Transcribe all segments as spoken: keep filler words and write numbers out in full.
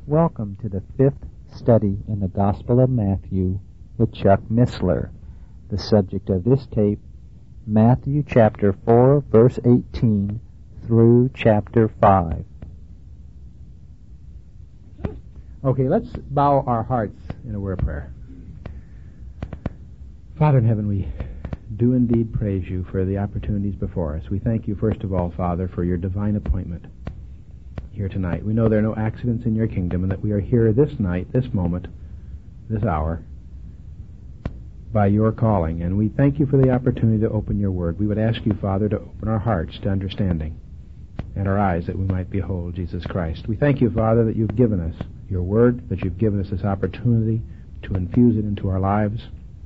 Welcome to the fifth study in the Gospel of Matthew with Chuck Missler. The subject of this tape, Matthew chapter four, verse eighteen through chapter five. Okay, let's bow our hearts in a word of prayer. Father in heaven, we do indeed praise you for the opportunities before us. We thank you, first of all, Father, for your divine appointment here tonight. We know there are no accidents in your kingdom, and that we are here this night, this moment, this hour, by your calling. And we thank you for the opportunity to open your word. We would ask you, Father, to open our hearts to understanding and our eyes that we might behold Jesus Christ. We thank you, Father, that you've given us your word, that you've given us this opportunity to infuse it into our lives.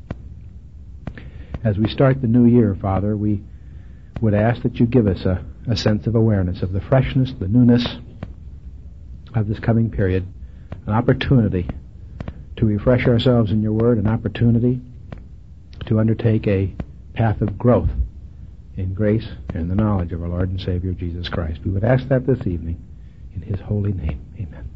As we start the new year, Father, we would ask that you give us a, a sense of awareness of the freshness, the newness of this coming period, an opportunity to refresh ourselves in your word, an opportunity to undertake a path of growth in grace and the knowledge of our Lord and Savior Jesus Christ. We would ask that this evening in his holy name. Amen.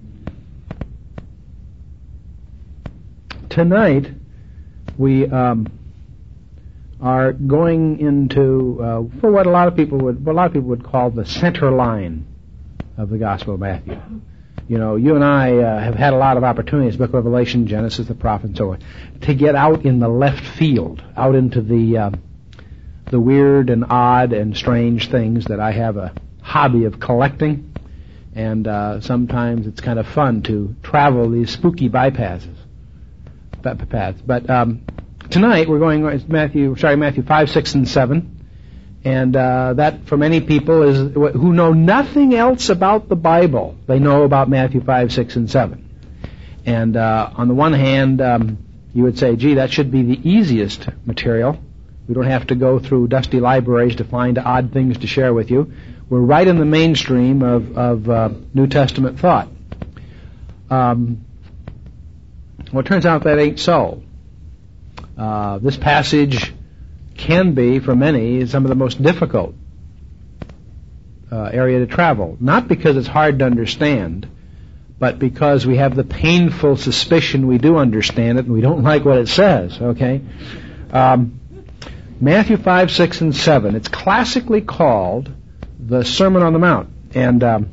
Tonight we um, are going into uh, for what a lot of people would what a lot of people would call the center line of the Gospel of Matthew. You know, you and I uh, have had a lot of opportunities, Book of Revelation, Genesis, the Prophet, and so on, to get out in the left field, out into the uh, the weird and odd and strange things that I have a hobby of collecting, and uh, sometimes it's kind of fun to travel these spooky bypasses, paths. But um, tonight we're going it's Matthew, sorry, Matthew five, six, and seven. And uh, that, for many people, is who know nothing else about the Bible. They know about Matthew five, six, and seven. And uh, on the one hand, um, you would say, gee, that should be the easiest material. We don't have to go through dusty libraries to find odd things to share with you. We're right in the mainstream of, of uh, New Testament thought. Um, well, it turns out that ain't so. Uh, this passage can be, for many, some of the most difficult uh, area to travel. Not because it's hard to understand, but because we have the painful suspicion we do understand it and we don't like what it says, okay? Um, Matthew five, six, and seven. It's classically called the Sermon on the Mount. And um,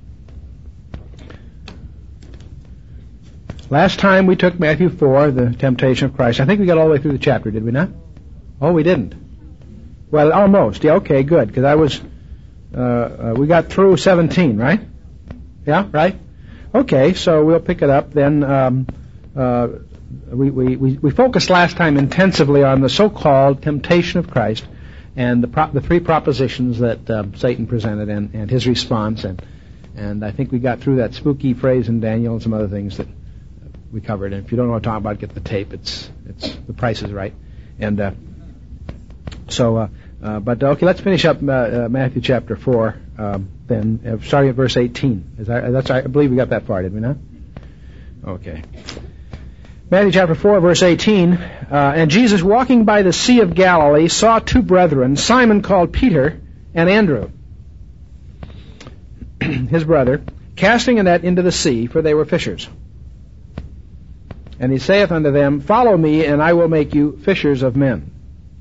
last time we took Matthew four, the temptation of Christ. I think we got all the way through the chapter, did we not? Oh, we didn't. Well, almost. Yeah, okay, good. Because I was, uh, uh, we got through seventeen, right? Yeah, right? Okay, so we'll pick it up then. Um, uh, we, we, we, we focused last time intensively on the so-called temptation of Christ and the pro- the three propositions that uh, Satan presented and, and his response. And, and I think we got through that spooky phrase in Daniel and some other things that we covered. And if you don't know what I'm talking about, get the tape. It's, it's, the price is right. And, uh, So, uh, uh, but okay, let's finish up uh, uh, Matthew chapter four. Um, then, uh, starting at verse eighteen. Is that, that's I believe we got that far, did we not? Okay. Matthew chapter four, verse eighteen. Uh, and Jesus, walking by the Sea of Galilee, saw two brethren, Simon called Peter, and Andrew, his brother, casting a net into the sea, for they were fishers. And he saith unto them, Follow me, and I will make you fishers of men.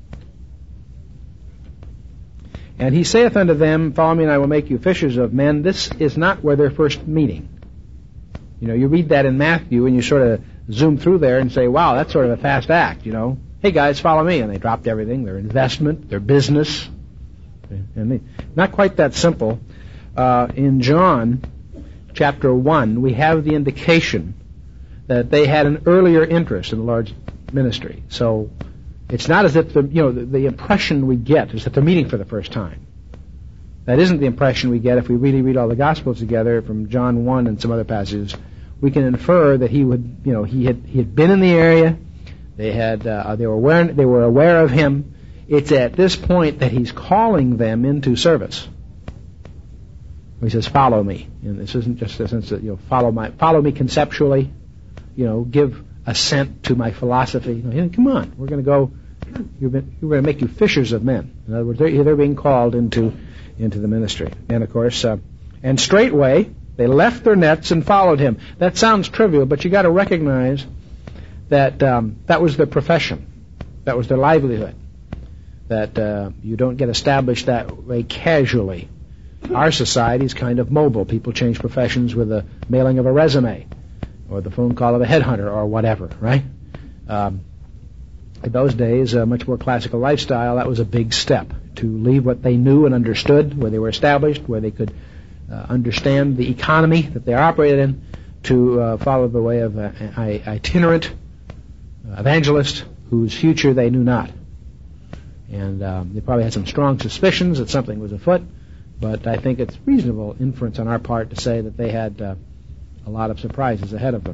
And he saith unto them, Follow me, and I will make you fishers of men. This is not where they're first meeting. You know, you read that in Matthew, and you sort of zoom through there and say, wow, that's sort of a fast act, you know. Hey, guys, follow me. And they dropped everything, their investment, their business. And they, not quite that simple. Uh, in John chapter one, we have the indication that they had an earlier interest in the Lord's ministry. So it's not as if the you know the, the impression we get is that they're meeting for the first time. That isn't the impression we get if we really read all the Gospels together from John one and some other passages. We can infer that he would you know he had he had been in the area. They had uh, they were aware they were aware of him. It's at this point that he's calling them into service. He says, "Follow me," and this isn't just a sense that you know follow my follow me conceptually. You know, give assent to my philosophy. You know, come on, we're going to go. You're going to make you fishers of men. In other words, they're, they're being called into into the ministry. And of course, uh, and straightway They left their nets and followed him. That sounds trivial, but you got to recognize that um, that was their profession. That was their livelihood. That uh, you don't get established that way casually. Our society is kind of mobile. People change professions with the mailing of a resume or the phone call of a headhunter or whatever, right? Um, in those days, a much more classical lifestyle, that was a big step. To leave what they knew and understood, where they were established, where they could uh, understand the economy that they operated in, to uh, follow the way of an itinerant evangelist whose future they knew not. And um, they probably had some strong suspicions that something was afoot, but I think it's reasonable inference on our part to say that they had uh, a lot of surprises ahead of them.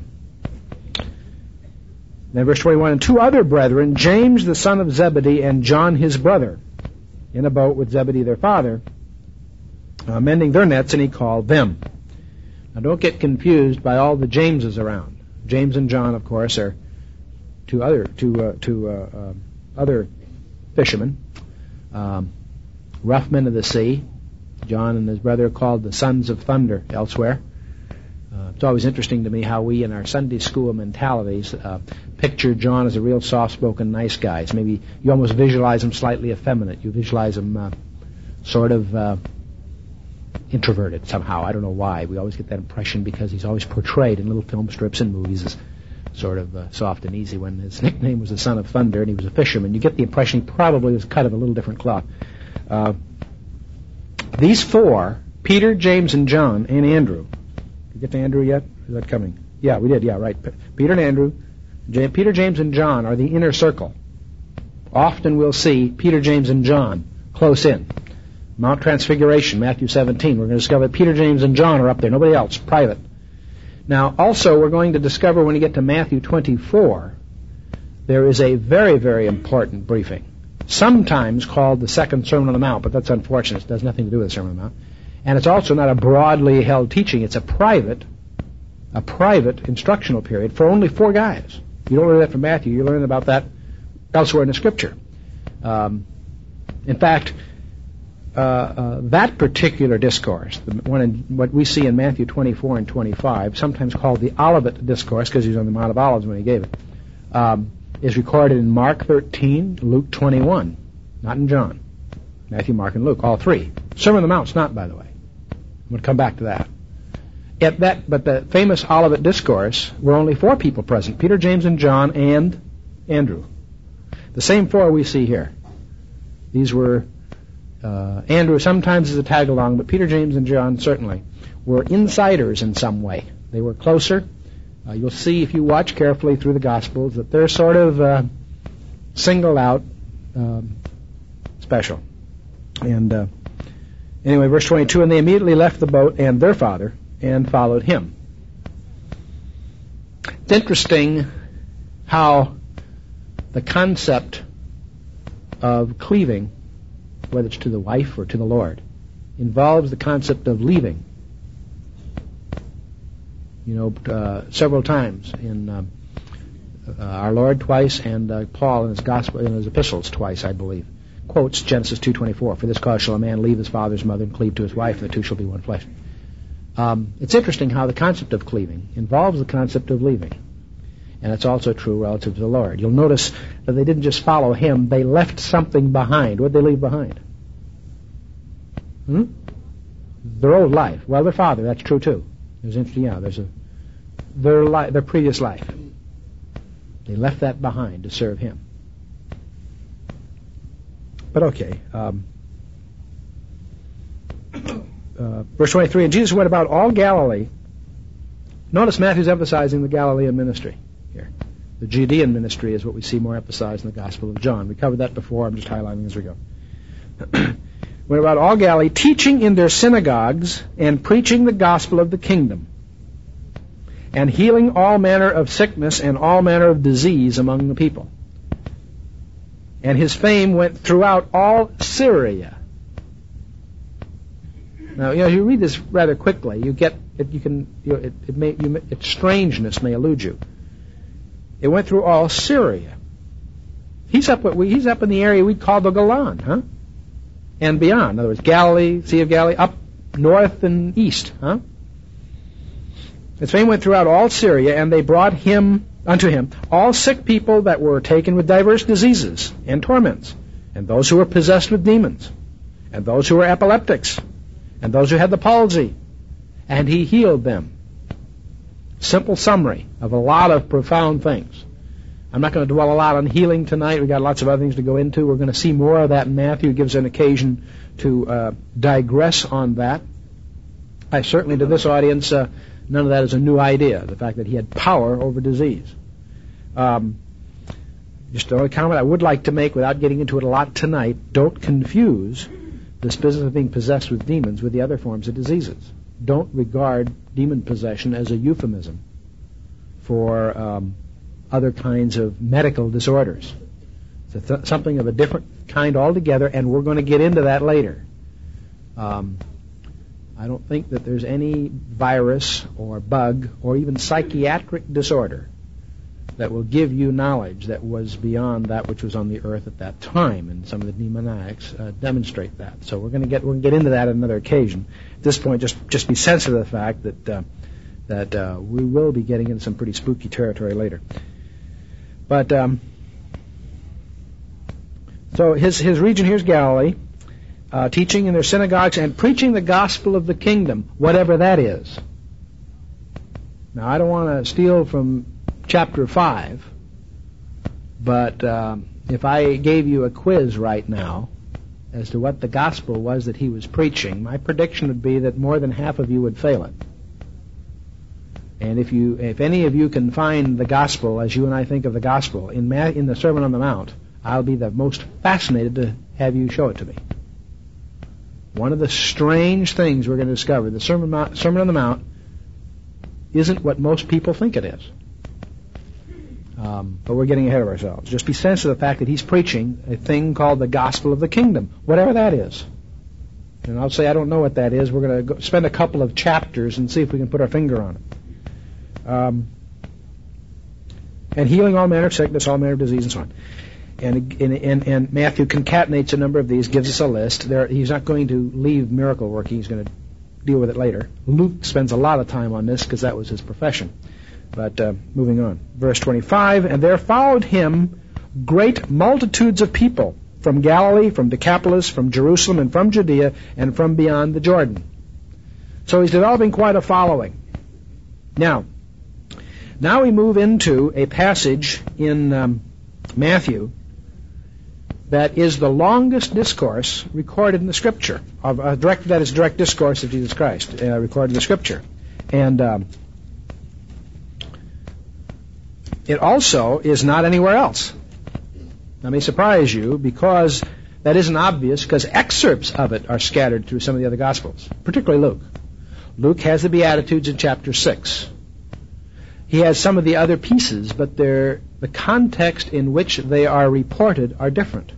Then verse twenty-one, and two other brethren, James the son of Zebedee and John his brother, in a boat with Zebedee their father, uh, mending their nets, and he called them. Now don't get confused by all the Jameses around. James and John, of course, are two other two uh, two uh, uh, other fishermen, um, rough men of the sea. John and his brother are called the sons of thunder elsewhere. Uh, it's always interesting to me how we, in our Sunday school mentalities, uh, picture John as a real soft-spoken, nice guy. It's maybe you almost visualize him slightly effeminate. You visualize him uh, sort of uh, introverted somehow. I don't know why. We always get that impression because he's always portrayed in little film strips and movies as sort of uh, soft and easy. When his nickname was the Son of Thunder and he was a fisherman, you get the impression he probably was cut of a little different cloth. Uh, these four, Peter, James, and John, and Andrew. Did you get to Andrew yet? Is that coming? Yeah, we did. Yeah, right. P- Peter and Andrew. J- Peter, James, and John are the inner circle. Often we'll see Peter, James, and John close in. Mount Transfiguration, Matthew seventeen. We're going to discover that Peter, James, and John are up there. Nobody else. Private. Now, also, we're going to discover when we get to Matthew twenty-four, there is a very, very important briefing, sometimes called the Second Sermon on the Mount, but that's unfortunate. It has nothing to do with the Sermon on the Mount. And it's also not a broadly held teaching. It's a private, a private instructional period for only four guys. You don't learn that from Matthew. You learn about that elsewhere in the Scripture. Um, in fact, uh, uh, that particular discourse, the one in, what we see in Matthew twenty-four and twenty-five, sometimes called the Olivet Discourse, because he was on the Mount of Olives when he gave it, um, is recorded in Mark thirteen, Luke twenty-one, not in John. Matthew, Mark, and Luke, all three. Sermon on the Mount's not, by the way. I'm going to come back to that. At that. But the famous Olivet Discourse were only four people present, Peter, James, and John, and Andrew. The same four we see here. These were, uh, Andrew sometimes as a tag-along, but Peter, James, and John certainly were insiders in some way. They were closer. Uh, you'll see if you watch carefully through the Gospels that they're sort of uh, singled out, um, special. And uh, anyway, verse twenty-two, and they immediately left the boat and their father and followed him. It's interesting how the concept of cleaving, whether it's to the wife or to the Lord, involves the concept of leaving. You know, uh, several times in um, uh, our Lord twice and uh, Paul in his gospel, in his epistles twice, I believe, quotes Genesis two twenty-four. For this cause shall a man leave his father, his mother, and cleave to his wife, and the two shall be one flesh. Um, it's interesting how the concept of cleaving involves the concept of leaving. And it's also true relative to the Lord. You'll notice that they didn't just follow him, they left something behind. What did they leave behind? Hmm? Their old life. Well, their father, that's true too. There's interesting, yeah, there's a their li- their previous life. They left that behind to serve him. But okay. Um, uh, verse twenty-three, and Jesus went about all Galilee. Notice Matthew's emphasizing the Galilean ministry here. The Judean ministry is what we see more emphasized in the Gospel of John. We covered that before. I'm just highlighting as we go. Went about all Galilee, teaching in their synagogues and preaching the gospel of the kingdom, and healing all manner of sickness and all manner of disease among the people. And his fame went throughout all Syria. Now, you know, you read this rather quickly. You get it. You can. You know, it, it may. You, its strangeness may elude you. It went through all Syria. He's up. What we, he's up in the area we'd call the Golan, huh? And beyond. In other words, Galilee, Sea of Galilee, up north and east, huh? His fame went throughout all Syria, and they brought him unto him all sick people that were taken with diverse diseases and torments, and those who were possessed with demons, and those who were epileptics, and those who had the palsy, and he healed them. Simple summary of a lot of profound things. I'm not going to dwell a lot on healing tonight. We've got lots of other things to go into. We're going to see more of that in Matthew. It gives an occasion to uh, digress on that. I certainly, to this audience, uh, none of that is a new idea, the fact that he had power over disease. Um, just the only comment I would like to make without getting into it a lot tonight, don't confuse this business of being possessed with demons with the other forms of diseases. Don't regard demon possession as a euphemism for um, other kinds of medical disorders. It's th- something of a different kind altogether, and we're going to get into that later. Um, I don't think that there's any virus or bug or even psychiatric disorder that will give you knowledge that was beyond that which was on the earth at that time, and some of the demoniacs uh, demonstrate that. So we're going to get we're going to get into that on another occasion. At this point, just just be sensitive to the fact that uh, that uh, we will be getting into some pretty spooky territory later. But um, so his his region here's Galilee, uh, teaching in their synagogues and preaching the gospel of the kingdom, whatever that is. Now, I don't want to steal from chapter five, but um, if I gave you a quiz right now as to what the gospel was that he was preaching, my prediction would be that more than half of you would fail it. And if you, if any of you can find the gospel as you and I think of the gospel in Ma- in the Sermon on the Mount, I'll be the most fascinated to have you show it to me. One of the strange things we're going to discover, the Sermon, Mount, Sermon on the Mount isn't what most people think it is. Um, but we're getting ahead of ourselves. Just be sensitive to the fact that he's preaching a thing called the gospel of the kingdom, whatever that is. And I'll say I don't know what that is. We're going to spend a couple of chapters and see if we can put our finger on it. Um, and healing all manner of sickness, all manner of disease, and so on. And, and, and, and Matthew concatenates a number of these, gives us a list. There, he's not going to leave miracle working. He's going to deal with it later. Luke spends a lot of time on this because that was his profession. But uh, moving on. Verse twenty-five, and there followed him great multitudes of people from Galilee, from Decapolis, from Jerusalem, and from Judea, and from beyond the Jordan. So he's developing quite a following. Now, now we move into a passage in um, Matthew that is the longest discourse recorded in the Scripture. Of, uh, direct, that is direct discourse of Jesus Christ, uh, recorded in the Scripture. And um, it also is not anywhere else. That may surprise you because that isn't obvious, because excerpts of it are scattered through some of the other Gospels, particularly Luke. Luke has the Beatitudes in chapter six. He has some of the other pieces, but they're, the context in which they are reported are different.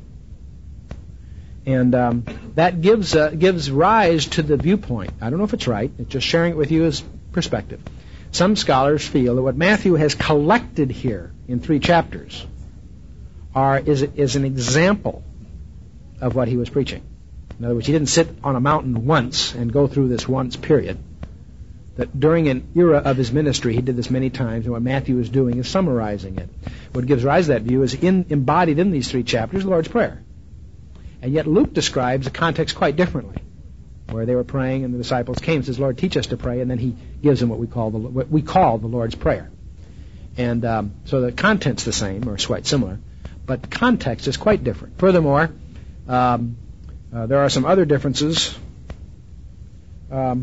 And um, that gives uh, gives rise to the viewpoint. I don't know if it's right. It's just sharing it with you as perspective. Some scholars feel that what Matthew has collected here in three chapters are is, is an example of what he was preaching. In other words, he didn't sit on a mountain once and go through this once period. That during an era of his ministry, he did this many times, and what Matthew is doing is summarizing it. What gives rise to that view is in, embodied in these three chapters, the Lord's Prayer. And yet Luke describes the context quite differently, where they were praying and the disciples came and says, Lord, teach us to pray, and then he gives them what we call the, what we call the Lord's Prayer. And um, so the content's the same, or it's quite similar, but the context is quite different. Furthermore, um, uh, there are some other differences. Um,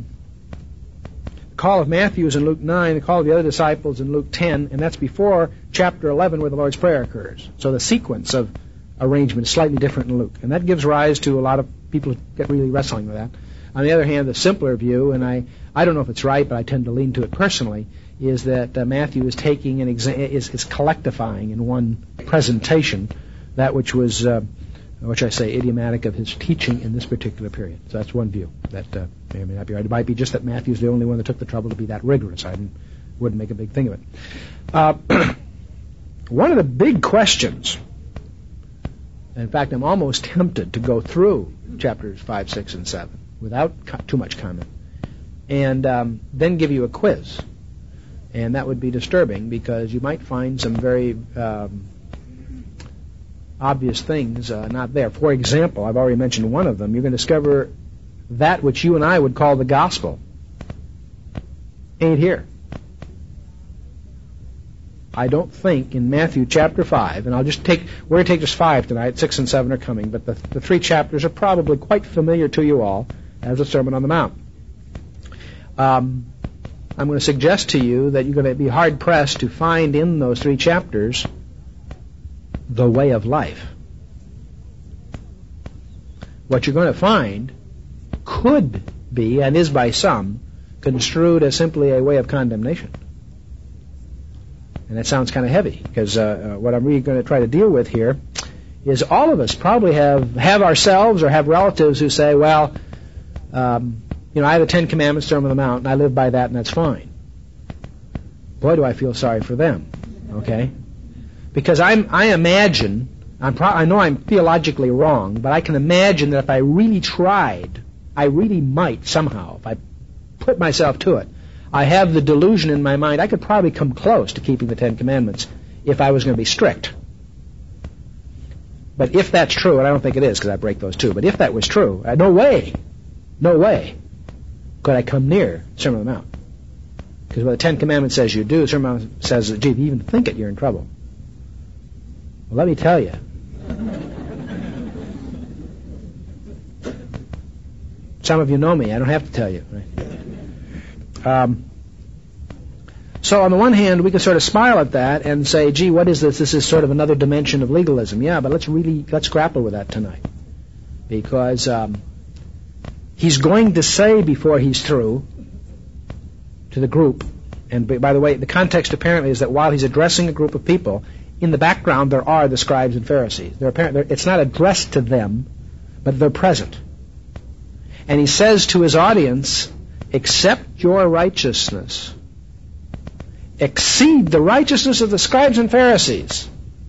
the call of Matthew is in Luke nine, the call of the other disciples in Luke ten, and that's before chapter eleven where the Lord's Prayer occurs. So the sequence of arrangement is slightly different in Luke, and that gives rise to a lot of people who get really wrestling with that. On the other hand, the simpler view, and I, I don't know if it's right, but I tend to lean to it personally, is that uh, Matthew is taking an exa- is, is collectivifying in one presentation that which was, uh, which I say, idiomatic of his teaching in this particular period. So that's one view that uh, may or may not be right. It might be just that Matthew's the only one that took the trouble to be that rigorous. I wouldn't make a big thing of it. Uh, one of the big questions, in fact, I'm almost tempted to go through chapters five, six, and seven without co- too much comment, and um, then give you a quiz. And that would be disturbing because you might find some very um, obvious things uh, not there. For example, I've already mentioned one of them. You're going to discover that which you and I would call the gospel ain't here. I don't think in Matthew chapter five, and I'll just take, we're going to take just five tonight, six and seven are coming, but the, the three chapters are probably quite familiar to you all as a Sermon on the Mount. Um, I'm going to suggest to you that you're going to be hard-pressed to find in those three chapters the way of life. What you're going to find could be, and is by some, construed as simply a way of condemnation. And that sounds kind of heavy, because uh, uh, what I'm really going to try to deal with here is all of us probably have, have ourselves or have relatives who say, well, um, you know, I have the Ten Commandments, Sermon on the Mount, and I live by that, and that's fine. Boy, do I feel sorry for them, okay? Because I'm, I imagine, I'm pro- I know I'm theologically wrong, but I can imagine that if I really tried, I really might somehow, if I put myself to it, I have the delusion in my mind, I could probably come close to keeping the Ten Commandments if I was going to be strict. But if that's true, and I don't think it is because I break those two, but if that was true, uh, no way, no way could I come near Sermon on the Mount. Because what the Ten Commandments says you do, the Sermon on the Mount says, gee, if you even think it, you're in trouble. Well, let me tell you. Some of you know me, I don't have to tell you. Right? Um, so on the one hand, we can sort of smile at that and say, gee, what is this? This is sort of another dimension of legalism. Yeah, but let's really, let's grapple with that tonight. Because um, he's going to say before he's through to the group, and by the way, the context apparently is that while he's addressing a group of people, in the background there are the scribes and Pharisees. They're apparent, they're, it's not addressed to them, but they're present. And he says to his audience, except your righteousness exceed the righteousness of the scribes and Pharisees,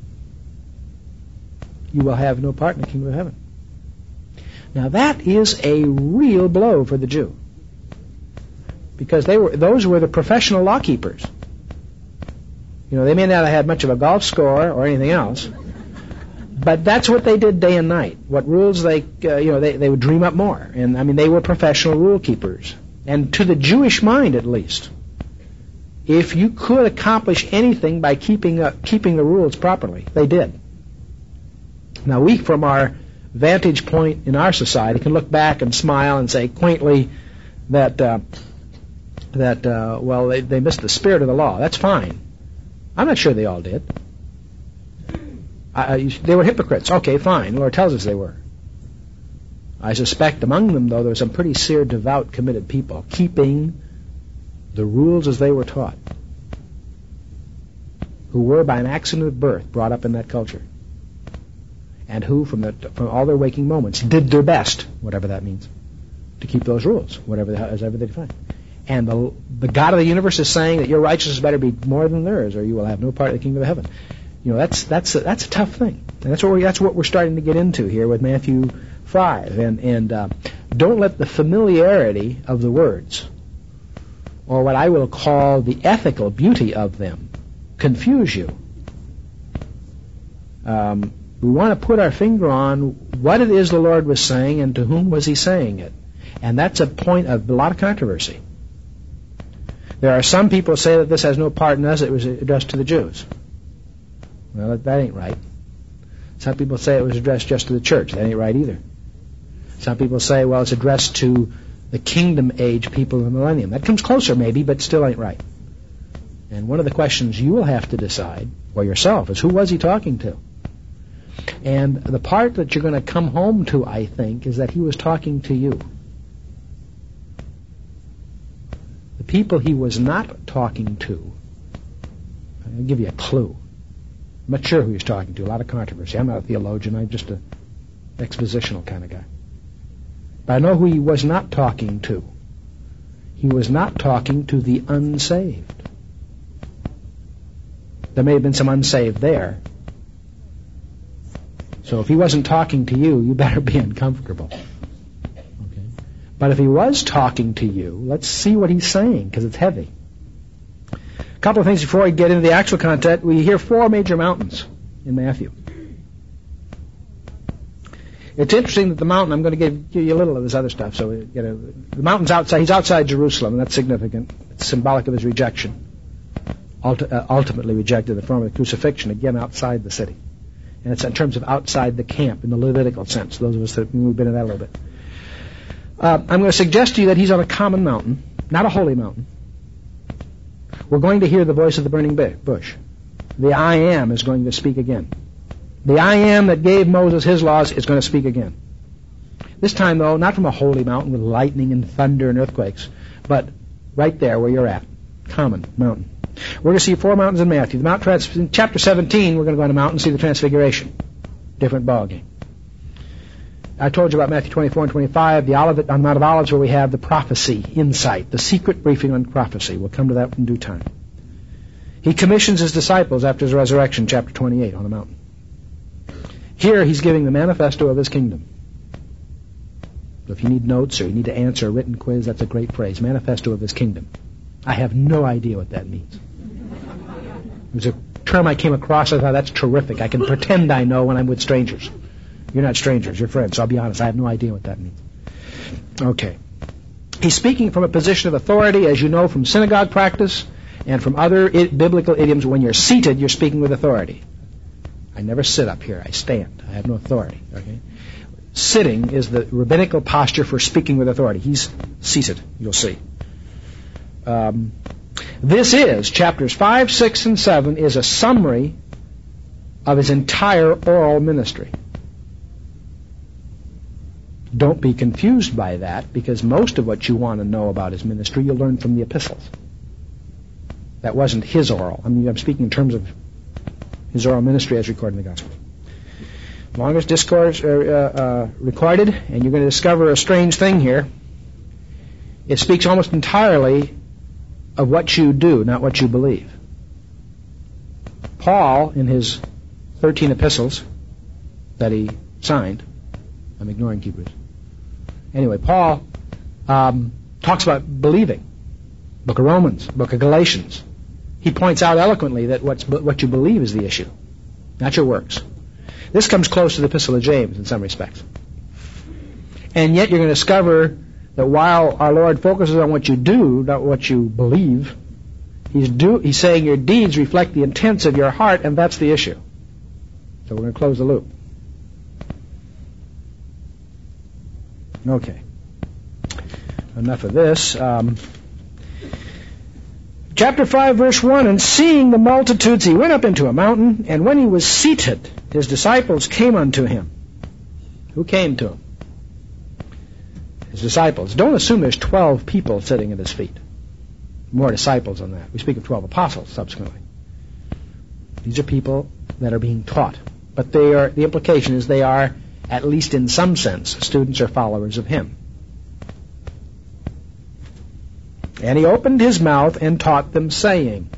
you will have no part in the kingdom of heaven. Now that is a real blow for the Jew, because they were those were the professional law keepers. You know, they may not have had much of a golf score or anything else, but that's what they did day and night. What rules they, uh, you know, they, they would dream up more. And I mean, they were professional rule keepers. And to the Jewish mind, at least, if you could accomplish anything by keeping uh, keeping the rules properly, they did. Now, we, from our vantage point in our society, can look back and smile and say quaintly that uh, that uh, well, they, they missed the spirit of the law. That's fine. I'm not sure they all did. I, they were hypocrites. Okay, fine. The Lord tells us they were. I suspect among them, though, there were some pretty sincere, devout, committed people keeping the rules as they were taught, who were, by an accident of birth, brought up in that culture, and who, from, the, from all their waking moments, did their best, whatever that means, to keep those rules, whatever they, as ever they define. And the, the God of the universe is saying that your righteousness better be more than theirs, or you will have no part of the kingdom of heaven. You know, that's that's a, that's a tough thing, and that's what we, that's what we're starting to get into here with Matthew five. And and uh, don't let the familiarity of the words, or what I will call the ethical beauty of them, confuse you. Um, we want to put our finger on what it is the Lord was saying and to whom was He saying it, and that's a point of a lot of controversy. There are some people who say that this has no part in us; it was addressed to the Jews. Well, that, that ain't right. Some people say it was addressed just to the church. That ain't right either. Some people say, well, it's addressed to the kingdom age people of the millennium. That comes closer maybe, but still ain't right. And one of the questions you will have to decide for yourself is, who was he talking to? And the part that you're going to come home to, I think, is that he was talking to you. The people he was not talking to, I'll give you a clue. I'm not sure who he was talking to. A lot of controversy. I'm not a theologian. I'm just an expositional kind of guy. But I know who he was not talking to. He was not talking to the unsaved. There may have been some unsaved there. So if he wasn't talking to you, you better be uncomfortable. Okay. But if he was talking to you, let's see what he's saying, because it's heavy. couple of things before I get into the actual content. We hear four major mountains in Matthew. It's interesting that the mountain, I'm going to give, give you a little of this other stuff. So, you know, the mountain's outside, he's outside Jerusalem, and that's significant. It's symbolic of his rejection. Ulti- uh, ultimately rejected in the form of the crucifixion, again outside the city. And it's in terms of outside the camp, in the Levitical sense. Those of us that, we've been in that a little bit. Uh, I'm going to suggest to you that he's on a common mountain, not a holy mountain. We're going to hear the voice of the burning bush. The I Am is going to speak again. The I Am that gave Moses his laws is going to speak again. This time, though, not from a holy mountain with lightning and thunder and earthquakes, but right there where you're at. Common mountain. We're going to see four mountains in Matthew. The Mount Trans- in chapter seventeen, we're going to go on a mountain and see the Transfiguration. Different ballgame. I told you about Matthew twenty-four and twenty-five, the Olivet, on the Mount of Olives, where we have the prophecy, insight, the secret briefing on prophecy. We'll come to that in due time. He commissions his disciples after his resurrection, chapter twenty-eight, on the mountain. Here, he's giving the manifesto of his kingdom. So if you need notes or you need to answer a written quiz, that's a great phrase, manifesto of his kingdom. I have no idea what that means. It was a term I came across. I thought, that's terrific. I can pretend I know when I'm with strangers. You're not strangers, you're friends. So I'll be honest, I have no idea what that means. Okay. He's speaking from a position of authority, as you know, from synagogue practice and from other I- biblical idioms. When you're seated, you're speaking with authority. I never sit up here. I stand. I have no authority. Okay? Sitting is the rabbinical posture for speaking with authority. He's seated, you'll see. Um, this is, chapters five, six, and seven, is a summary of his entire oral ministry. Don't be confused by that, because most of what you want to know about his ministry you'll learn from the epistles. That wasn't his oral. I mean, I'm speaking in terms of his oral ministry as recorded in the Gospels. Longest discourse uh, uh, recorded, and you're going to discover a strange thing here. It speaks almost entirely of what you do, not what you believe. Paul, in his thirteen epistles that he signed, I'm ignoring Hebrews. Anyway, Paul um, talks about believing. Book of Romans, Book of Galatians. He points out eloquently that what's, what you believe is the issue, not your works. This comes close to the Epistle of James in some respects. And yet you're going to discover that while our Lord focuses on what you do, not what you believe, he's, do, he's saying your deeds reflect the intents of your heart, and that's the issue. So we're going to close the loop. Okay. Enough of this. Um, chapter five, verse one, and seeing the multitudes, he went up into a mountain, and when he was seated, his disciples came unto him. Who came to him? His disciples. Don't assume there's twelve people sitting at his feet. More disciples than that. We speak of twelve apostles subsequently. These are people that are being taught. But they are, the implication is they are, at least in some sense, students or followers of him. And he opened his mouth and taught them, saying.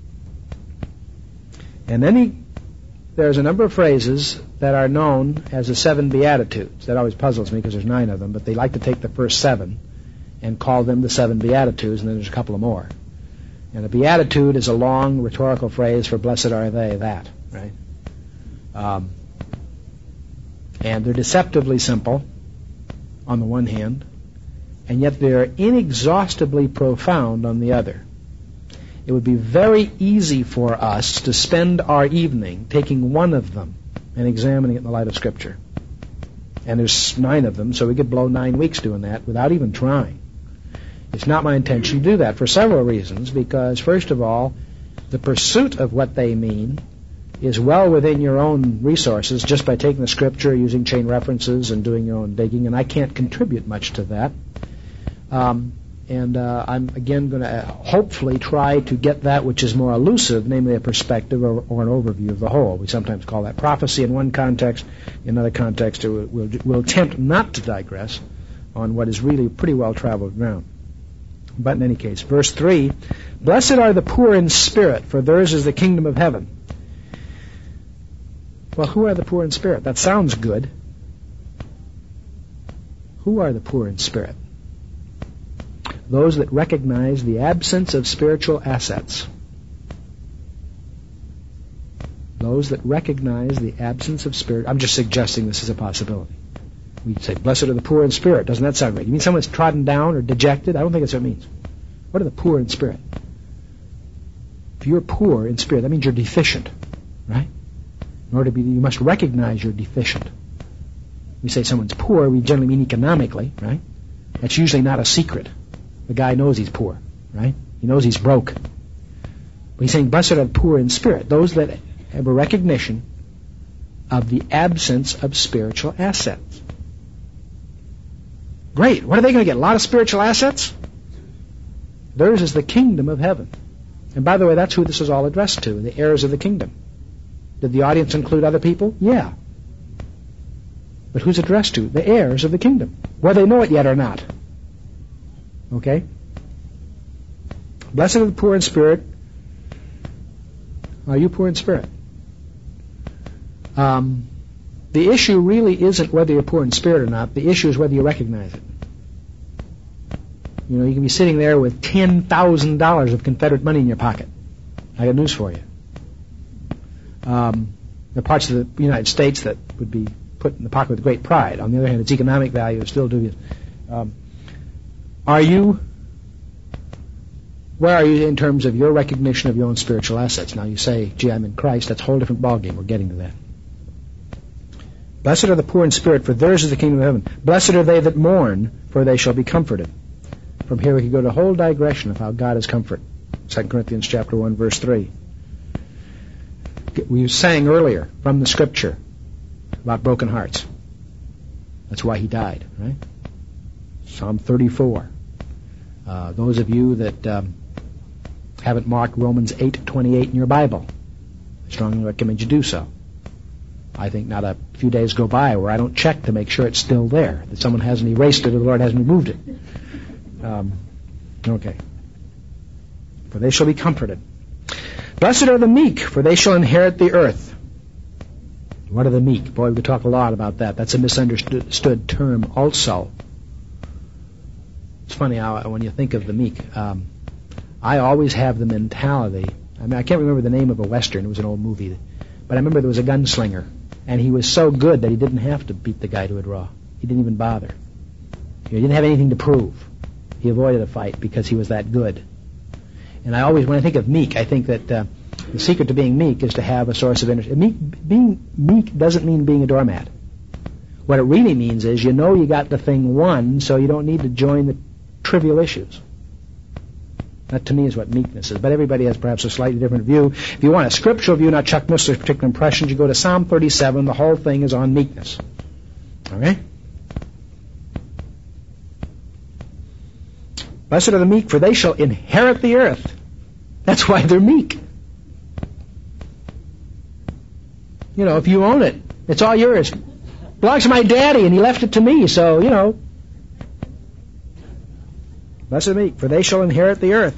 And then he, there's a number of phrases that are known as the seven Beatitudes. That always puzzles me because there's nine of them, but they like to take the first seven and call them the seven Beatitudes, and then there's a couple of more. And a Beatitude is a long rhetorical phrase for blessed are they, that, right? Um, and they're deceptively simple on the one hand, and yet they're inexhaustibly profound on the other. It would be very easy for us to spend our evening taking one of them and examining it in the light of Scripture. And there's nine of them, so we could blow nine weeks doing that without even trying. It's not my intention to do that for several reasons, because, first of all, the pursuit of what they mean is well within your own resources just by taking the Scripture, using chain references, and doing your own digging, and I can't contribute much to that. Um, and uh, I'm, again, going to hopefully try to get that which is more elusive, namely a perspective or, or an overview of the whole. We sometimes call that prophecy in one context. In another context, we'll, we'll, we'll attempt not to digress on what is really pretty well-traveled ground. But in any case, verse three, blessed are the poor in spirit, for theirs is the kingdom of heaven. Well, who are the poor in spirit? That sounds good. Who are the poor in spirit? Those that recognize the absence of spiritual assets. Those that recognize the absence of spirit. I'm just suggesting this is a possibility. We say, blessed are the poor in spirit. Doesn't that sound great? You mean someone's trodden down or dejected? I don't think that's what it means. What are the poor in spirit? If you're poor in spirit, that means you're deficient, right? In order to be, you must recognize you're deficient. We say someone's poor, we generally mean economically, right? That's usually not a secret. The guy knows he's poor, right? He knows he's broke. But he's saying, blessed are the poor in spirit, those that have a recognition of the absence of spiritual assets. Great. What are they going to get? A lot of spiritual assets? Theirs is the kingdom of heaven. And by the way, that's who this is all addressed to, the heirs of the kingdom. Did the audience include other people? Yeah. But who's addressed to? The heirs of the kingdom. Whether they know it yet or not. Okay? Blessed are the poor in spirit. Are you poor in spirit? Um, the issue really isn't whether you're poor in spirit or not. The issue is whether you recognize it. You know, you can be sitting there with ten thousand dollars of Confederate money in your pocket. I got news for you. Um, there are parts of the United States that would be put in the pocket with great pride. On the other hand, its economic value is still dubious. Um, are you, where are you in terms of your recognition of your own spiritual assets? Now you say, gee, I'm in Christ. That's a whole different ballgame. We're getting to that. Blessed are the poor in spirit, for theirs is the kingdom of heaven. Blessed are they that mourn, for they shall be comforted. From here we could go to a whole digression of how God is comfort. Second Corinthians chapter one, verse three. We sang earlier from the Scripture about broken hearts. That's why He died, right? Psalm thirty-four. Uh, those of you that um, haven't marked Romans eight twenty-eight in your Bible, I strongly recommend you do so. I think not a few days go by where I don't check to make sure it's still there, that someone hasn't erased it or the Lord hasn't removed it. Um, okay. For they shall be comforted. Blessed are the meek, for they shall inherit the earth. What are the meek? Boy, we could talk a lot about that. That's a misunderstood term also. It's funny how when you think of the meek, um, I always have the mentality. I mean, I can't remember the name of a Western. It was an old movie. But I remember there was a gunslinger, and he was so good that he didn't have to beat the guy to a draw. He didn't even bother. He didn't have anything to prove. He avoided a fight because he was that good. And I always, when I think of meek, I think that uh, the secret to being meek is to have a source of interest. Meek, being meek doesn't mean being a doormat. What it really means is you know you got the thing won, so you don't need to join the trivial issues. That to me is what meekness is. But everybody has perhaps a slightly different view. If you want a scriptural view, not Chuck Missler's particular impressions, you go to Psalm thirty-seven. The whole thing is on meekness. Okay? Blessed are the meek, for they shall inherit the earth. That's why they're meek. You know, if you own it, it's all yours. It belongs to my daddy, and he left it to me, so, you know. Blessed are the meek, for they shall inherit the earth.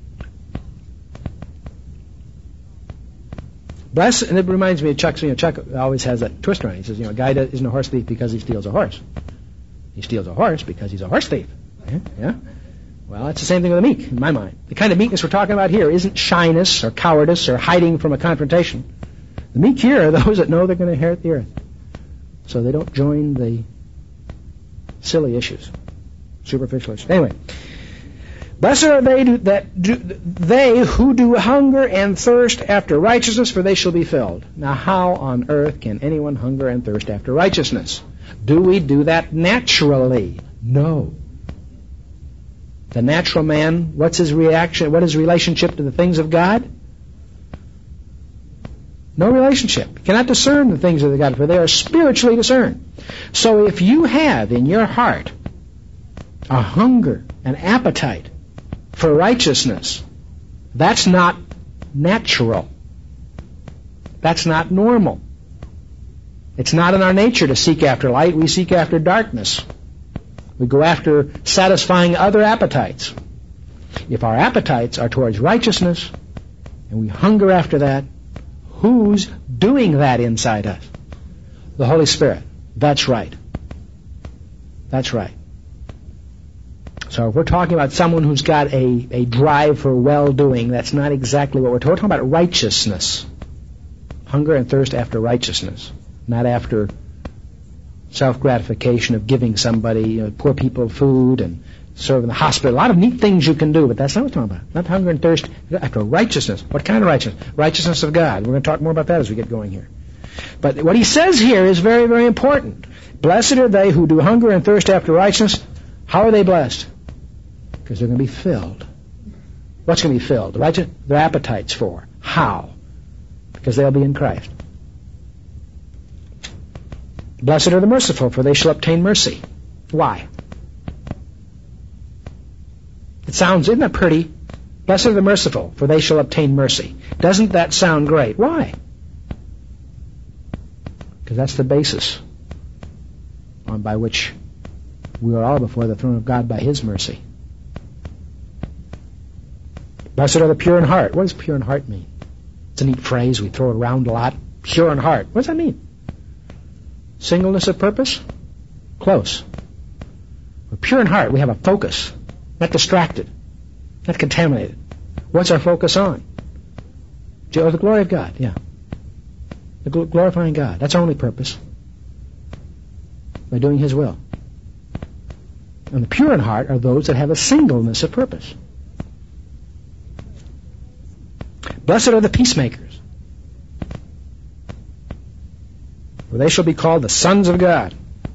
Blessed, and it reminds me of Chuck. You know, Chuck always has that twist around. He says, you know, a guy isn't a horse thief because he steals a horse. He steals a horse because he's a horse thief. Yeah? yeah? Well, it's the same thing with the meek, in my mind. The kind of meekness we're talking about here isn't shyness or cowardice or hiding from a confrontation. The meek here are those that know they're going to inherit the earth. So they don't join the silly issues, superficial issues. Anyway, blessed are they do, that do, they who do hunger and thirst after righteousness, for they shall be filled. Now, how on earth can anyone hunger and thirst after righteousness? Do we do that naturally? No. The natural man, what's his reaction? What is his relationship to the things of God? No relationship. He cannot discern the things of the God, for they are spiritually discerned. So if you have in your heart a hunger, an appetite for righteousness, that's not natural. That's not normal. It's not in our nature to seek after light. We seek after darkness. We go after satisfying other appetites. If our appetites are towards righteousness, and we hunger after that, who's doing that inside us? The Holy Spirit. That's right. That's right. So if we're talking about someone who's got a, a drive for well-doing, that's not exactly what we're talking about. We're talking about righteousness. Hunger and thirst after righteousness, not after self-gratification of giving somebody, you know, poor people food and serving the hospital. A lot of neat things you can do, but that's not what we're talking about. Not hunger and thirst after righteousness. What kind of righteousness? Righteousness of God. We're going to talk more about that as we get going here. But what he says here is very, very important. Blessed are they who do hunger and thirst after righteousness. How are they blessed? Because they're going to be filled. What's going to be filled? Righteous, their appetites for. How? Because they'll be in Christ. Blessed are the merciful, for they shall obtain mercy. Why? It sounds, isn't that pretty? Blessed are the merciful, for they shall obtain mercy. Doesn't that sound great? Why? Because that's the basis on by which we are all before the throne of God by His mercy. Blessed are the pure in heart. What does pure in heart mean? It's a neat phrase. We throw it around a lot. Pure in heart. What does that mean? Singleness of purpose? Close. We're pure in heart. We have a focus. Not distracted. Not contaminated. What's our focus on? Oh, the glory of God. Yeah. The gl- glorifying God. That's our only purpose. By doing His will. And the pure in heart are those that have a singleness of purpose. Blessed are the peacemakers, for they shall be called the sons of God.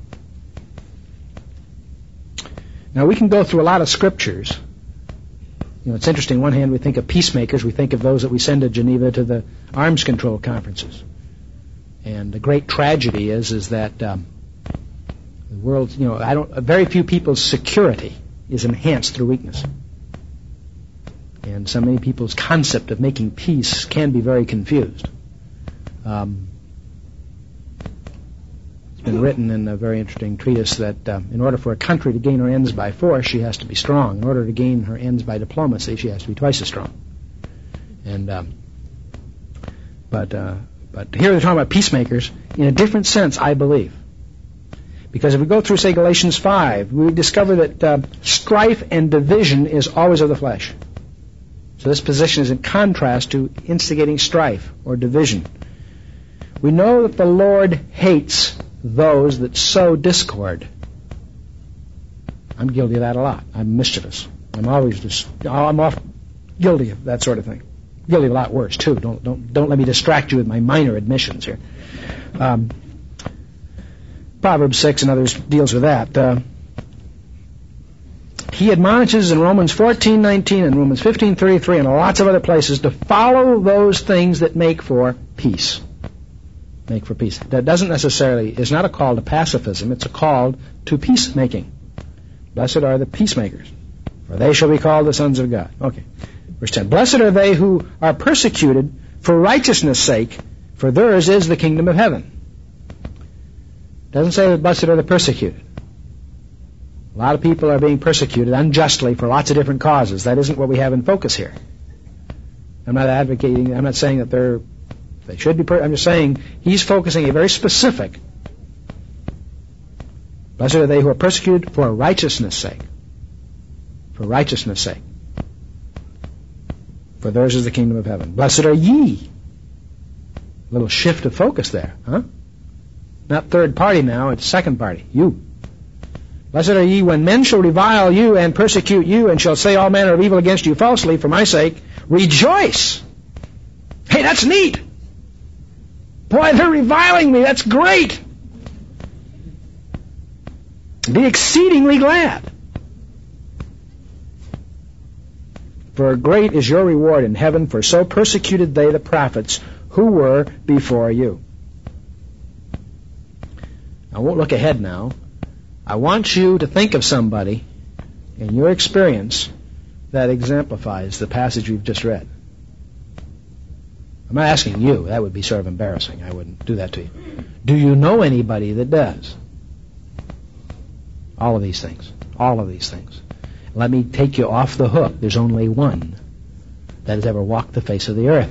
Now we can go through a lot of scriptures. You know, it's interesting. On one hand, we think of peacemakers. We think of those that we send to Geneva to the arms control conferences. And the great tragedy is, is that um, the world, you know, I don't. Very few people's security is enhanced through weakness. And so many people's concept of making peace can be very confused. Um, it's been written in a very interesting treatise that um, in order for a country to gain her ends by force, she has to be strong. In order to gain her ends by diplomacy, she has to be twice as strong. And um, but uh, but here they're talking about peacemakers in a different sense, I believe. Because if we go through, say, Galatians five, we discover that uh, strife and division is always of the flesh. So this position is in contrast to instigating strife or division. We know that the Lord hates those that sow discord. I'm guilty of that a lot. I'm mischievous. I'm always just, I'm off guilty of that sort of thing. Guilty of a lot worse too. Don't don't don't let me distract you with my minor admissions here. Um, Proverbs six and others deals with that. Uh, He admonishes in Romans fourteen nineteen and Romans fifteen thirty-three and lots of other places to follow those things that make for peace. Make for peace. That doesn't necessarily, is not a call to pacifism, it's a call to peacemaking. Blessed are the peacemakers, for they shall be called the sons of God. Okay. Verse ten. Blessed are they who are persecuted for righteousness' sake, for theirs is the kingdom of heaven. Doesn't say that blessed are the persecuted. A lot of people are being persecuted unjustly for lots of different causes. That isn't what we have in focus here. I'm not advocating, I'm not saying that they're, they should be, per- I'm just saying he's focusing a very specific. Blessed are they who are persecuted for righteousness' sake. For righteousness' sake. For theirs is the kingdom of heaven. Blessed are ye. A little shift of focus there, huh? Not third party now, it's second party. You. Blessed are ye when men shall revile you and persecute you and shall say all manner of evil against you falsely for my sake. Rejoice! Hey, that's neat! Boy, they're reviling me. That's great! Be exceedingly glad. For great is your reward in heaven, for so persecuted they the prophets who were before you. I won't look ahead now. I want you to think of somebody in your experience that exemplifies the passage we've just read. I'm not asking you. That would be sort of embarrassing. I wouldn't do that to you. Do you know anybody that does? All of these things. All of these things. Let me take you off the hook. There's only one that has ever walked the face of the earth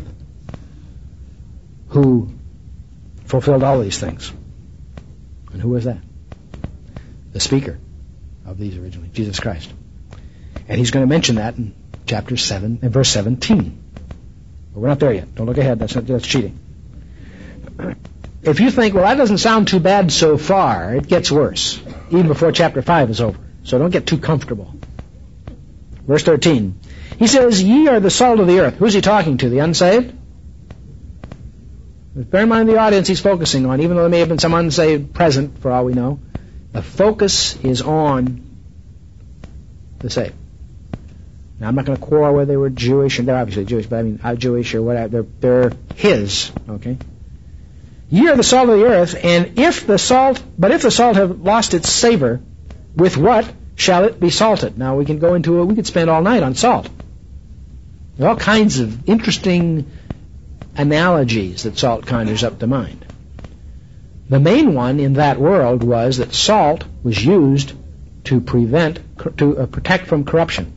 who fulfilled all these things. And who was that? The speaker of these originally, Jesus Christ. And he's going to mention that in chapter seven and verse seventeen. But we're not there yet. Don't look ahead. That's not, that's cheating. If you think, well, that doesn't sound too bad so far, it gets worse, even before chapter five is over. So don't get too comfortable. Verse thirteen. He says, ye are the salt of the earth. Who's he talking to? The unsaved? But bear in mind the audience he's focusing on, even though there may have been some unsaved present, for all we know. The focus is on the saved. Now, I'm not going to quarrel whether they were Jewish, and they're obviously Jewish, but I mean, uh, Jewish or whatever. They're, they're his, okay? Ye are the salt of the earth, and if the salt, but if the salt have lost its savor, with what shall it be salted? Now, we can go into it, we could spend all night on salt. There are all kinds of interesting analogies that salt conjures up to mind. The main one in that world was that salt was used to prevent, to uh, protect from corruption.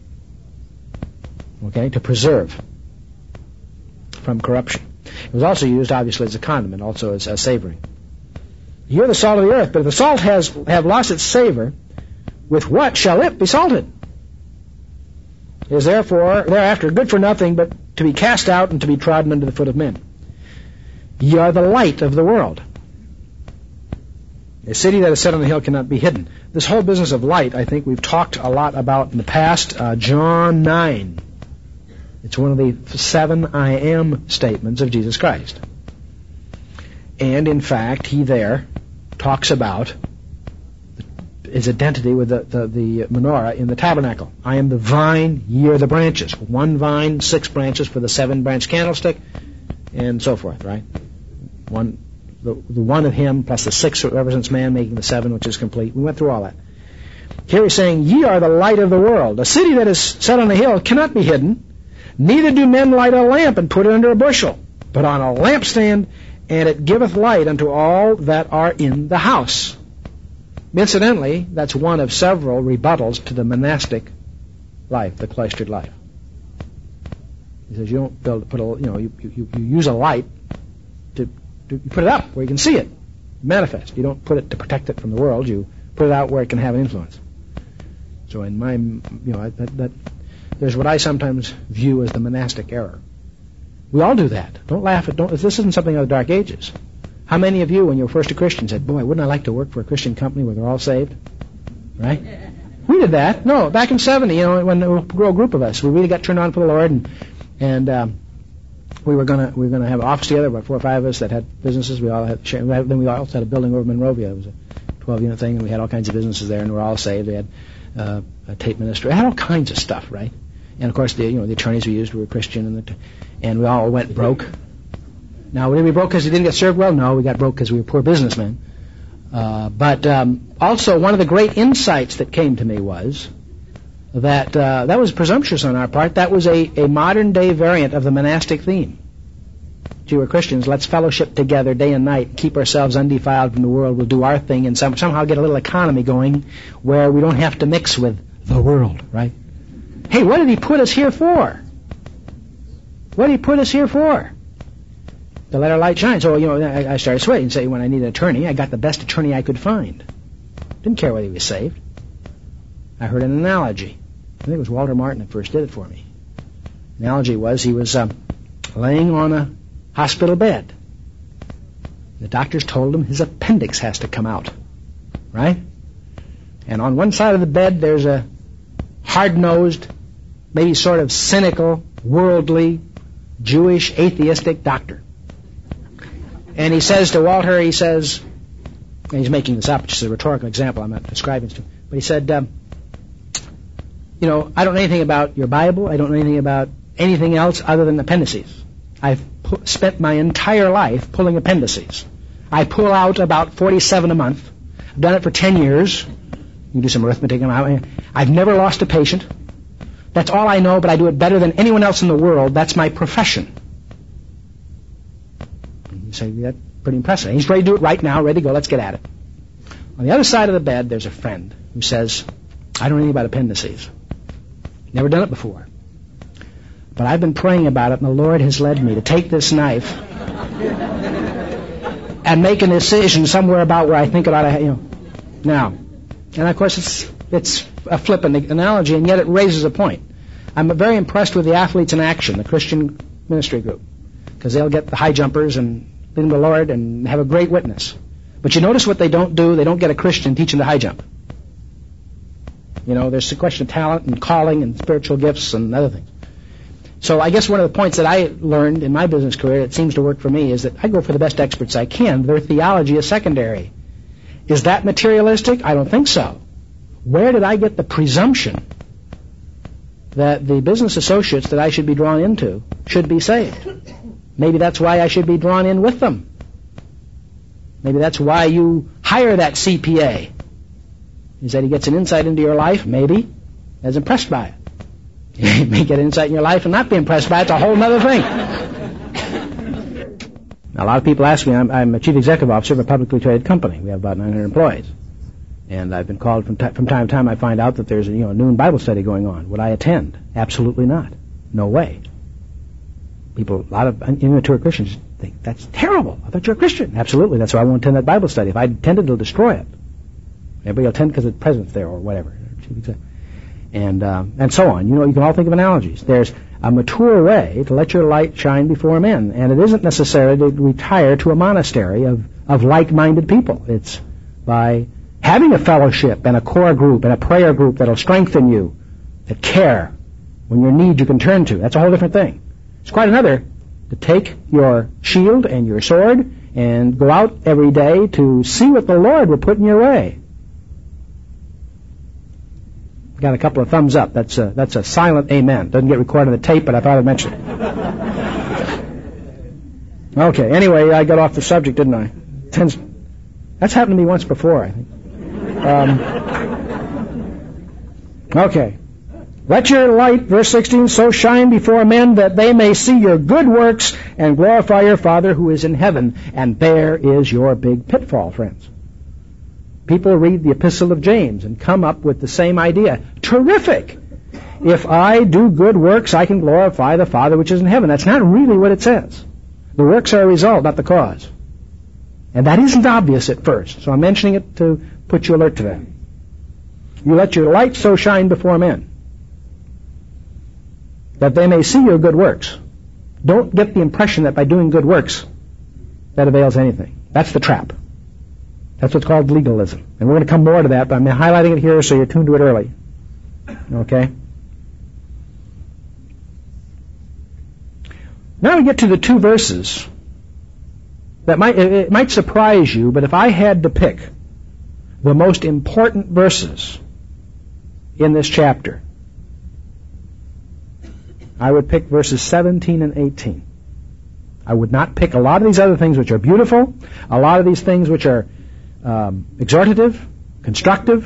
Okay, to preserve from corruption. It was also used, obviously, as a condiment, also as a savoring. You're the salt of the earth, but if the salt has have lost its savor, with what shall it be salted? It is therefore thereafter good for nothing but to be cast out and to be trodden under the foot of men. Ye are the light of the world. A city that is set on the hill cannot be hidden. This whole business of light, I think we've talked a lot about in the past. Uh, John nine. It's one of the seven I am statements of Jesus Christ. And in fact, he there talks about his identity with the, the, the menorah in the tabernacle. I am the vine, ye are the branches. One vine, six branches for the seven-branch candlestick, and so forth, right? One, the, the one of him plus the six that represents man, making the seven, which is complete. We went through all that. Here he's saying, ye are the light of the world. A city that is set on a hill cannot be hidden. Neither do men light a lamp and put it under a bushel, but on a lampstand, and it giveth light unto all that are in the house. Incidentally, that's one of several rebuttals to the monastic life, the cloistered life. He says you don't build, put a, you know, you, you, you use a light to, to you put it up where you can see it manifest. You don't put it to protect it from the world. You put it out where it can have an influence. So in my, you know, that, that there's what I sometimes view as the monastic error. We all do that. Don't laugh at, don't, this isn't something of the Dark Ages. How many of you, when you were first a Christian, said, boy, wouldn't I like to work for a Christian company where they're all saved? Right? We did that. No, back in seventy, you know, when there were a group of us, we really got turned on for the Lord, and and um, we were gonna we were gonna have an office together, about four or five of us that had businesses. We all had share. Then we also had a building over in Monrovia. It was a twelve-unit thing, and we had all kinds of businesses there, and we were all saved. We had uh, a tape ministry. We had all kinds of stuff, right? And of course, the you know the attorneys we used were Christian, and the, and we all went broke. Now, did we broke because we didn't get served well? No, we got broke because we were poor businessmen. Uh, but um, also, one of the great insights that came to me was that uh, that was presumptuous on our part. That was a, a modern-day variant of the monastic theme. Gee, we're Christians. Let's fellowship together day and night, keep ourselves undefiled from the world. We'll do our thing and some, somehow get a little economy going where we don't have to mix with the world, right? Hey, what did he put us here for? What did he put us here for? To let our light shine. So, you know, I, I started sweating and say, when I needed an attorney, I got the best attorney I could find. Didn't care whether he was saved. I heard an analogy. I think it was Walter Martin that first did it for me. The analogy was he was um, laying on a hospital bed. The doctors told him his appendix has to come out. Right? And on one side of the bed, there's a hard-nosed, maybe sort of cynical, worldly, Jewish, atheistic doctor. And he says to Walter, he says, and he's making this up, which is a rhetorical example, I'm not describing it to him, but he said, um, you know, I don't know anything about your Bible, I don't know anything about anything else other than appendices. I've pu- spent my entire life pulling appendices. I pull out about forty-seven a month. I've done it for ten years. You can do some arithmetic. I've never lost a patient. That's all I know, but I do it better than anyone else in the world. That's my profession. You say, that's pretty impressive. He's ready to do it right now, ready to go, let's get at it. On the other side of the bed, there's a friend who says, I don't know anything about appendices. Never done it before. But I've been praying about it, and the Lord has led me to take this knife and make a decision somewhere about where I think it ought to, you know. Now, and of course it's it's a flippant analogy, and yet it raises a point. I'm very impressed with the Athletes in Action, the Christian ministry group, because they'll get the high jumpers and lead them to the Lord, and have a great witness. But you notice what they don't do? They don't get a Christian, teach them the high jump. You know, there's a question of talent and calling and spiritual gifts and other things. So I guess one of the points that I learned in my business career that seems to work for me is that I go for the best experts I can. Their theology is secondary. Is that materialistic? I don't think so. Where did I get the presumption that the business associates that I should be drawn into should be saved? Maybe that's why I should be drawn in with them. Maybe that's why you hire that C P A. Is that he gets an insight into your life? Maybe. Is impressed by it. You may get insight in your life and not be impressed by it. It's a whole other thing. Now, a lot of people ask me, I'm, I'm a chief executive officer of a publicly traded company. We have about nine hundred employees. And I've been called from, t- from time to time. I find out that there's a you know, a noon Bible study going on. Would I attend? Absolutely not. No way. People, a lot of immature Christians think, that's terrible. I thought you're a Christian. Absolutely. That's why I won't attend that Bible study. If I attended, they'll destroy it. Everybody will attend because the president's there or whatever. Chief executive. And um, and so on. You know, you can all think of analogies. There's a mature way to let your light shine before men, and it isn't necessarily to retire to a monastery of, of like-minded people. It's by having a fellowship and a core group and a prayer group that'll strengthen you, that care when your need you can turn to. That's a whole different thing. It's quite another to take your shield and your sword and go out every day to see what the Lord will put in your way. Got a couple of thumbs up. That's a, that's a silent amen. Doesn't get recorded on the tape, but I thought I'd mention it. Okay, anyway, I got off the subject, didn't I? Tends, that's happened to me once before, I think. Um, okay. Let your light, verse sixteen, so shine before men that they may see your good works and glorify your Father who is in heaven. And there is your big pitfall, friends. People read the Epistle of James and come up with the same idea. Terrific! If I do good works, I can glorify the Father which is in heaven. That's not really what it says. The works are a result, not the cause. And that isn't obvious at first, so I'm mentioning it to put you alert to that. You let your light so shine before men that they may see your good works. Don't get the impression that by doing good works that avails anything. That's the trap. That's what's called legalism. And we're going to come more to that, but I'm highlighting it here so you're tuned to it early. Okay? Now we get to the two verses that might, it might surprise you, but if I had to pick the most important verses in this chapter, I would pick verses seventeen and eighteen. I would not pick a lot of these other things which are beautiful, a lot of these things which are Um, exhortative, constructive.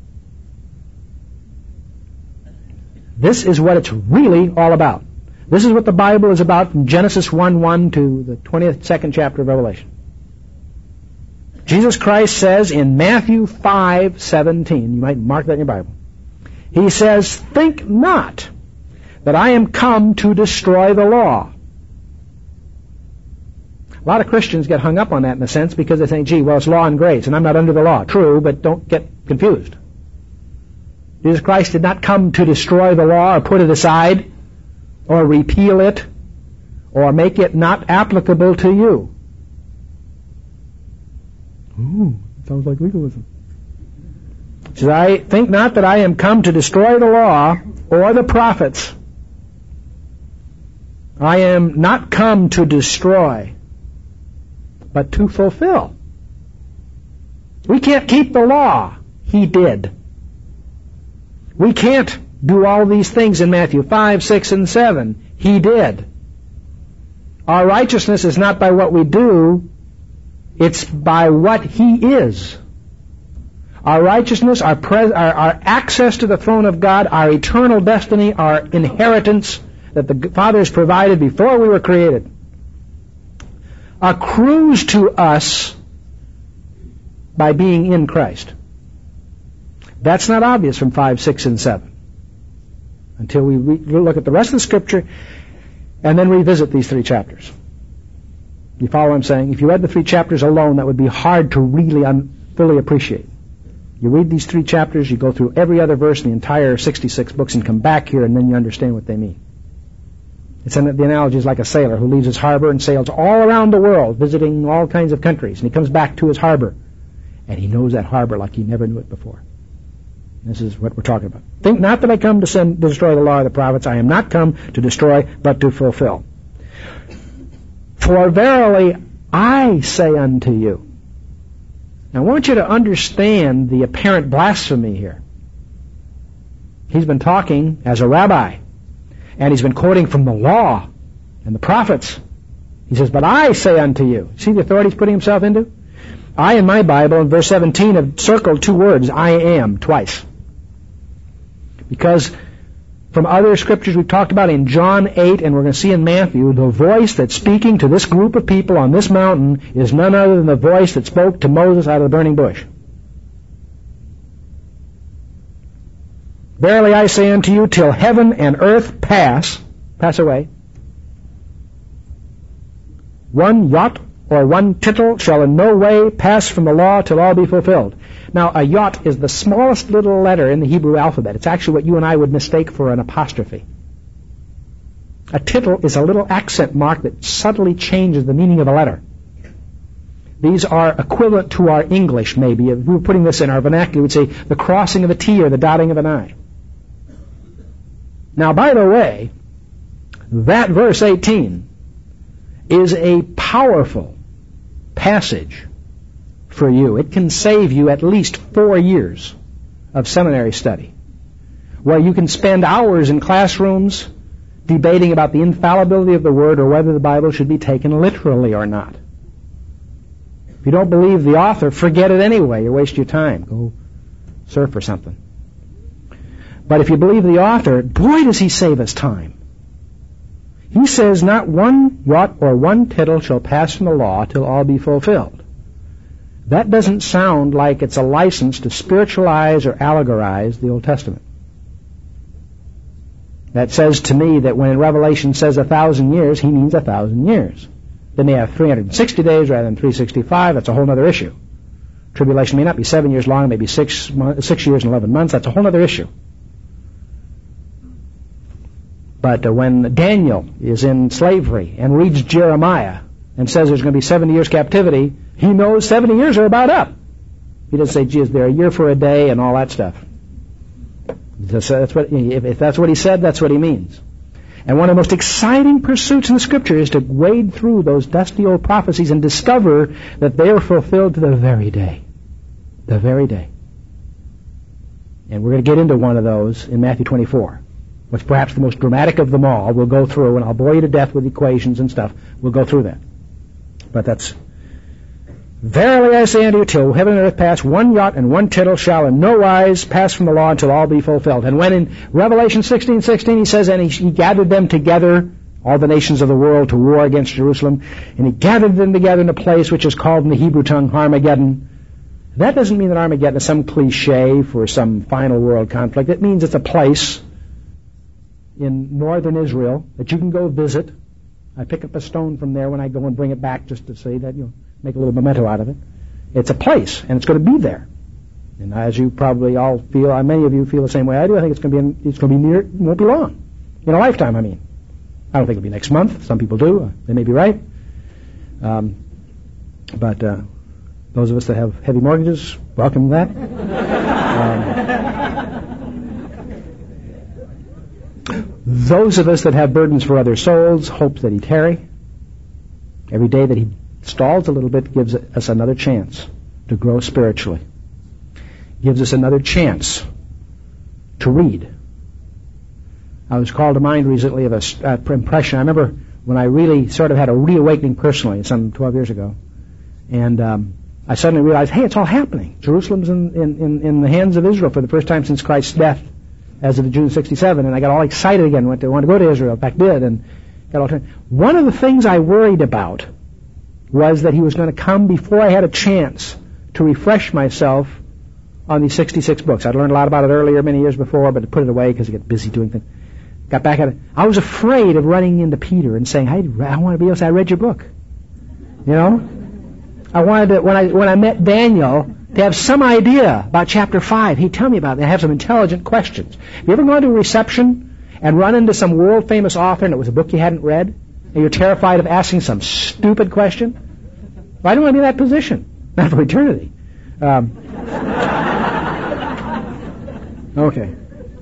This is what it's really all about. This is what the Bible is about from Genesis one one to the twenty-second chapter of Revelation. Jesus Christ says in Matthew five seventeen, you might mark that in your Bible, he says, "Think not that I am come to destroy the law." A lot of Christians get hung up on that in a sense because they think, gee, well, it's law and grace, and I'm not under the law. True, but don't get confused. Jesus Christ did not come to destroy the law or put it aside or repeal it or make it not applicable to you. Ooh, sounds like legalism. He says, I think not that I am come to destroy the law or the prophets. I am not come to destroy, but to fulfill. We can't keep the law. He did. We can't do all these things in Matthew five, six, and seven. He did. Our righteousness is not by what we do, it's by what He is. Our righteousness, our, pres- our, our access to the throne of God, our eternal destiny, our inheritance that the Father has provided before we were created, accrues to us by being in Christ. That's not obvious from five, six, and seven until we re- look at the rest of the Scripture and then revisit these three chapters. You follow what I'm saying? If you read the three chapters alone, that would be hard to really un- fully appreciate. You read these three chapters, you go through every other verse in the entire sixty-six books and come back here, and then you understand what they mean. It's an, the analogy is like a sailor who leaves his harbor and sails all around the world, visiting all kinds of countries, and he comes back to his harbor, and he knows that harbor like he never knew it before. This is what we're talking about. Think not that I come to send, destroy the law of the prophets. I am not come to destroy, but to fulfill. For verily I say unto you. Now I want you to understand the apparent blasphemy here. He's been talking as a rabbi, and he's been quoting from the law and the prophets. He says, but I say unto you. See the authority he's putting himself into? I, in my Bible, in verse seventeen, have circled two words, I am, twice. Because from other scriptures we've talked about in John eight, and we're going to see in Matthew, the voice that's speaking to this group of people on this mountain is none other than the voice that spoke to Moses out of the burning bush. Verily I say unto you, till heaven and earth pass, pass away, one jot or one tittle shall in no way pass from the law till all be fulfilled. Now, a jot is the smallest little letter in the Hebrew alphabet. It's actually what you and I would mistake for an apostrophe. A tittle is a little accent mark that subtly changes the meaning of a letter. These are equivalent to our English, maybe. If we were putting this in our vernacular, we'd say the crossing of a T or the dotting of an I. Now, by the way, that verse eighteen is a powerful passage for you. It can save you at least four years of seminary study, where you can spend hours in classrooms debating about the infallibility of the Word or whether the Bible should be taken literally or not. If you don't believe the author, forget it anyway. You waste your time. Go surf or something. But if you believe the author, boy, does he save us time. He says, not one jot or one tittle shall pass from the law till all be fulfilled. That doesn't sound like it's a license to spiritualize or allegorize the Old Testament. That says to me that when in Revelation says a thousand years, he means a thousand years. They may have three hundred sixty days rather than three hundred sixty-five. That's a whole other issue. Tribulation may not be seven years long, maybe six, six years and eleven months. That's a whole other issue. But uh, when Daniel is in slavery and reads Jeremiah and says there's going to be seventy years captivity, he knows seventy years are about up. He doesn't say, gee, is there a year for a day and all that stuff. That's what, if that's what he said, that's what he means. And one of the most exciting pursuits in the Scripture is to wade through those dusty old prophecies and discover that they are fulfilled to the very day. The very day. And we're going to get into one of those in Matthew twenty-four. What's perhaps the most dramatic of them all. We'll go through, and I'll bore you to death with equations and stuff. We'll go through that. But that's, verily I say unto you, till heaven and earth pass, one jot and one tittle shall in no wise pass from the law until all be fulfilled. And when in Revelation sixteen sixteen he says, and he, he gathered them together, all the nations of the world, to war against Jerusalem, and he gathered them together in a place which is called in the Hebrew tongue Armageddon. That doesn't mean that Armageddon is some cliche for some final world conflict. It means it's a place in northern Israel that you can go visit. I pick up a stone from there when I go and bring it back just to say that, you know, make a little memento out of it. It's a place, and it's going to be there. And as you probably all feel, many of you feel the same way I do, I think it's going to be, in, it's going to be near, it won't be long. In a lifetime, I mean. I don't think it'll be next month. Some people do. They may be right. Um, but uh, those of us that have heavy mortgages, welcome to that. Um, Those of us that have burdens for other souls hope that he tarry. Every day that he stalls a little bit gives us another chance to grow spiritually. Gives us another chance to read. I was called to mind recently of an uh, impression. I remember when I really sort of had a reawakening personally, some twelve years ago. And um, I suddenly realized, hey, it's all happening. Jerusalem's in, in, in, in the hands of Israel for the first time since Christ's death, as of June sixty-seven, and I got all excited again, went to, wanted to go to Israel, in fact did, and got all turned. One of the things I worried about was that he was going to come before I had a chance to refresh myself on these sixty-six books. I'd learned a lot about it earlier, many years before, but I put it away because I get busy doing things. Got back at it. I was afraid of running into Peter and saying, hey, I want to be able to say I read your book. You know? I wanted to, when I, when I met Daniel, to have some idea about chapter five. He'd tell me about it. I have some intelligent questions. Have you ever gone to a reception and run into some world-famous author and it was a book you hadn't read, and you're terrified of asking some stupid question? Well, I don't want to be in that position. Not for eternity. Um, okay.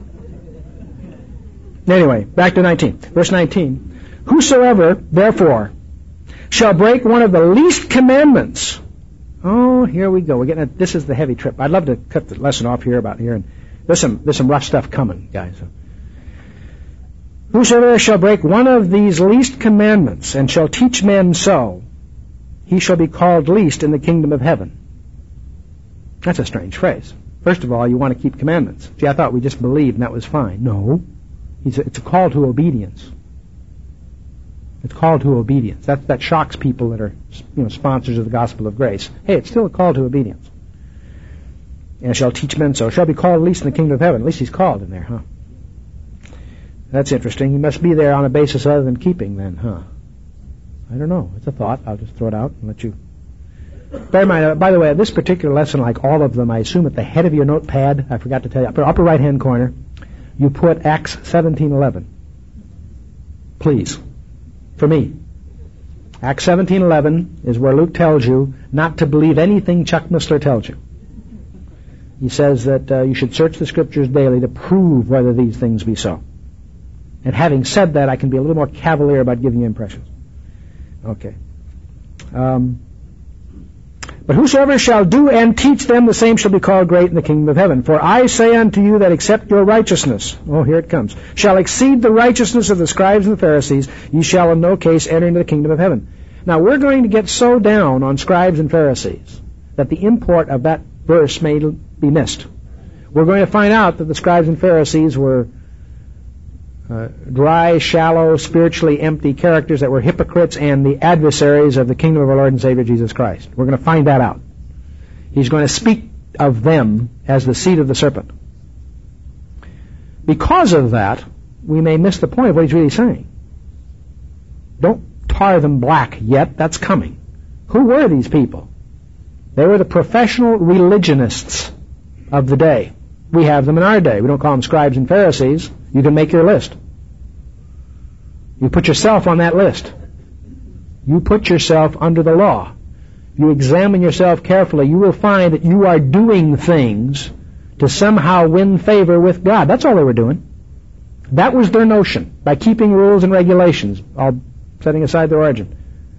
Anyway, back to nineteen. Verse nineteen. Whosoever, therefore, shall break one of the least commandments. Oh, here we go. We're getting a, this is the heavy trip. I'd love to cut the lesson off here about here. And there's some there's some rough stuff coming, guys. Whosoever shall break one of these least commandments and shall teach men so, he shall be called least in the kingdom of heaven. That's a strange phrase. First of all, you want to keep commandments. See, I thought we just believed and that was fine. No. It's a call to obedience. It's called to obedience. That that shocks people that are, you know, sponsors of the gospel of grace. Hey, it's still a call to obedience. And shall teach men so. Shall be called least in the kingdom of heaven. At least he's called in there, huh? That's interesting. He must be there on a basis other than keeping then, huh? I don't know. It's a thought. I'll just throw it out and let you... Bear in mind, uh, by the way, this particular lesson, like all of them, I assume at the head of your notepad, I forgot to tell you, upper, upper right-hand corner, you put Acts seventeen eleven. Please. For me. Acts seventeen eleven is where Luke tells you not to believe anything Chuck Missler tells you. He says that uh, you should search the Scriptures daily to prove whether these things be so. And having said that, I can be a little more cavalier about giving you impressions. Okay. Um, but whosoever shall do and teach them, the same shall be called great in the kingdom of heaven. For I say unto you that except your righteousness, oh, here it comes, shall exceed the righteousness of the scribes and the Pharisees, ye shall in no case enter into the kingdom of heaven. Now, we're going to get so down on scribes and Pharisees that the import of that verse may be missed. We're going to find out that the scribes and Pharisees were Uh, dry, shallow, spiritually empty characters that were hypocrites and the adversaries of the kingdom of our Lord and Savior Jesus Christ. We're going to find that out. He's going to speak of them as the seed of the serpent. Because of that, we may miss the point of what he's really saying. Don't tar them black yet. That's coming. Who were these people? They were the professional religionists of the day. We have them in our day. We don't call them scribes and Pharisees. You can make your list. You put yourself on that list. You put yourself under the law. You examine yourself carefully. You will find that you are doing things to somehow win favor with God. That's all they were doing. That was their notion, by keeping rules and regulations, all setting aside their origin.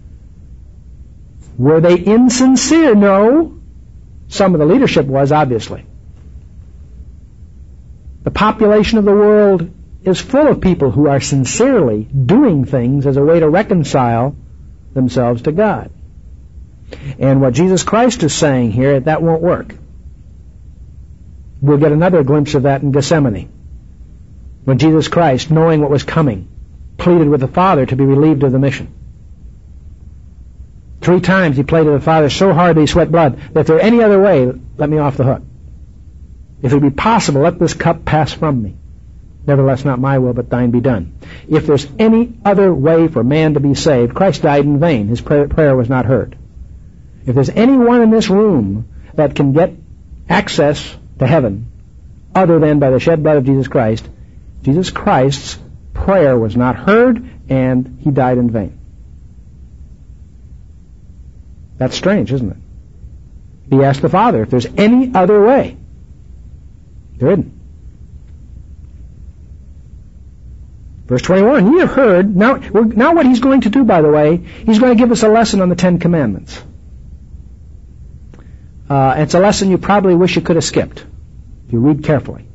Were they insincere? No. Some of the leadership was, obviously. The population of the world is full of people who are sincerely doing things as a way to reconcile themselves to God. And what Jesus Christ is saying here, that won't work. We'll get another glimpse of that in Gethsemane, when Jesus Christ, knowing what was coming, pleaded with the Father to be relieved of the mission. Three times he pleaded with the Father so hard that he sweat blood, that if there any other way, let me off the hook. If it be possible, let this cup pass from me. Nevertheless, not my will, but thine be done. If there's any other way for man to be saved, Christ died in vain. His prayer, prayer was not heard. If there's anyone in this room that can get access to heaven other than by the shed blood of Jesus Christ, Jesus Christ's prayer was not heard, and he died in vain. That's strange, isn't it? He asked the Father if there's any other way. There isn't. Verse twenty-one, ye have heard. Now, now what he's going to do, by the way, he's going to give us a lesson on the Ten Commandments. Uh, it's a lesson you probably wish you could have skipped, if you read carefully.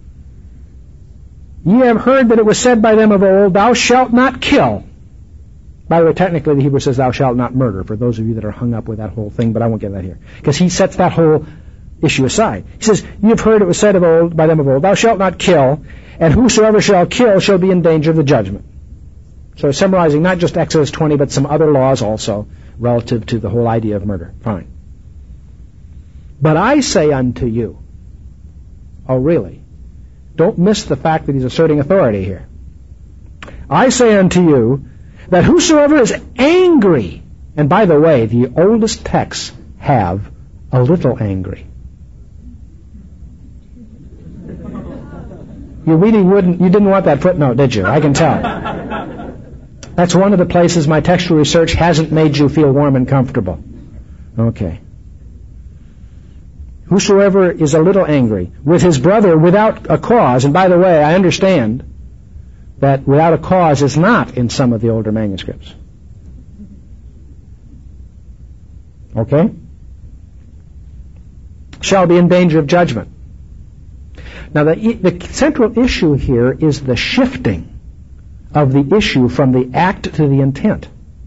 Ye have heard that it was said by them of old, thou shalt not kill. By the way, technically the Hebrew says thou shalt not murder, for those of you that are hung up with that whole thing, but I won't get that here. Because he sets that whole issue aside. He says, ye have heard it was said of old, by them of old, thou shalt not kill, and whosoever shall kill shall be in danger of the judgment. So summarizing not just Exodus twenty, but some other laws also relative to the whole idea of murder. Fine. But I say unto you, oh really? Don't miss the fact that he's asserting authority here. I say unto you, that whosoever is angry, and by the way, the oldest texts have a little angry. You really wouldn't, you didn't want that footnote, did you? I can tell. That's one of the places my textual research hasn't made you feel warm and comfortable. Okay. Whosoever is a little angry with his brother without a cause, and by the way, I understand that without a cause is not in some of the older manuscripts. Okay? Shall be in danger of judgment. Now, the, the central issue here is the shifting of the issue from the act to the intent.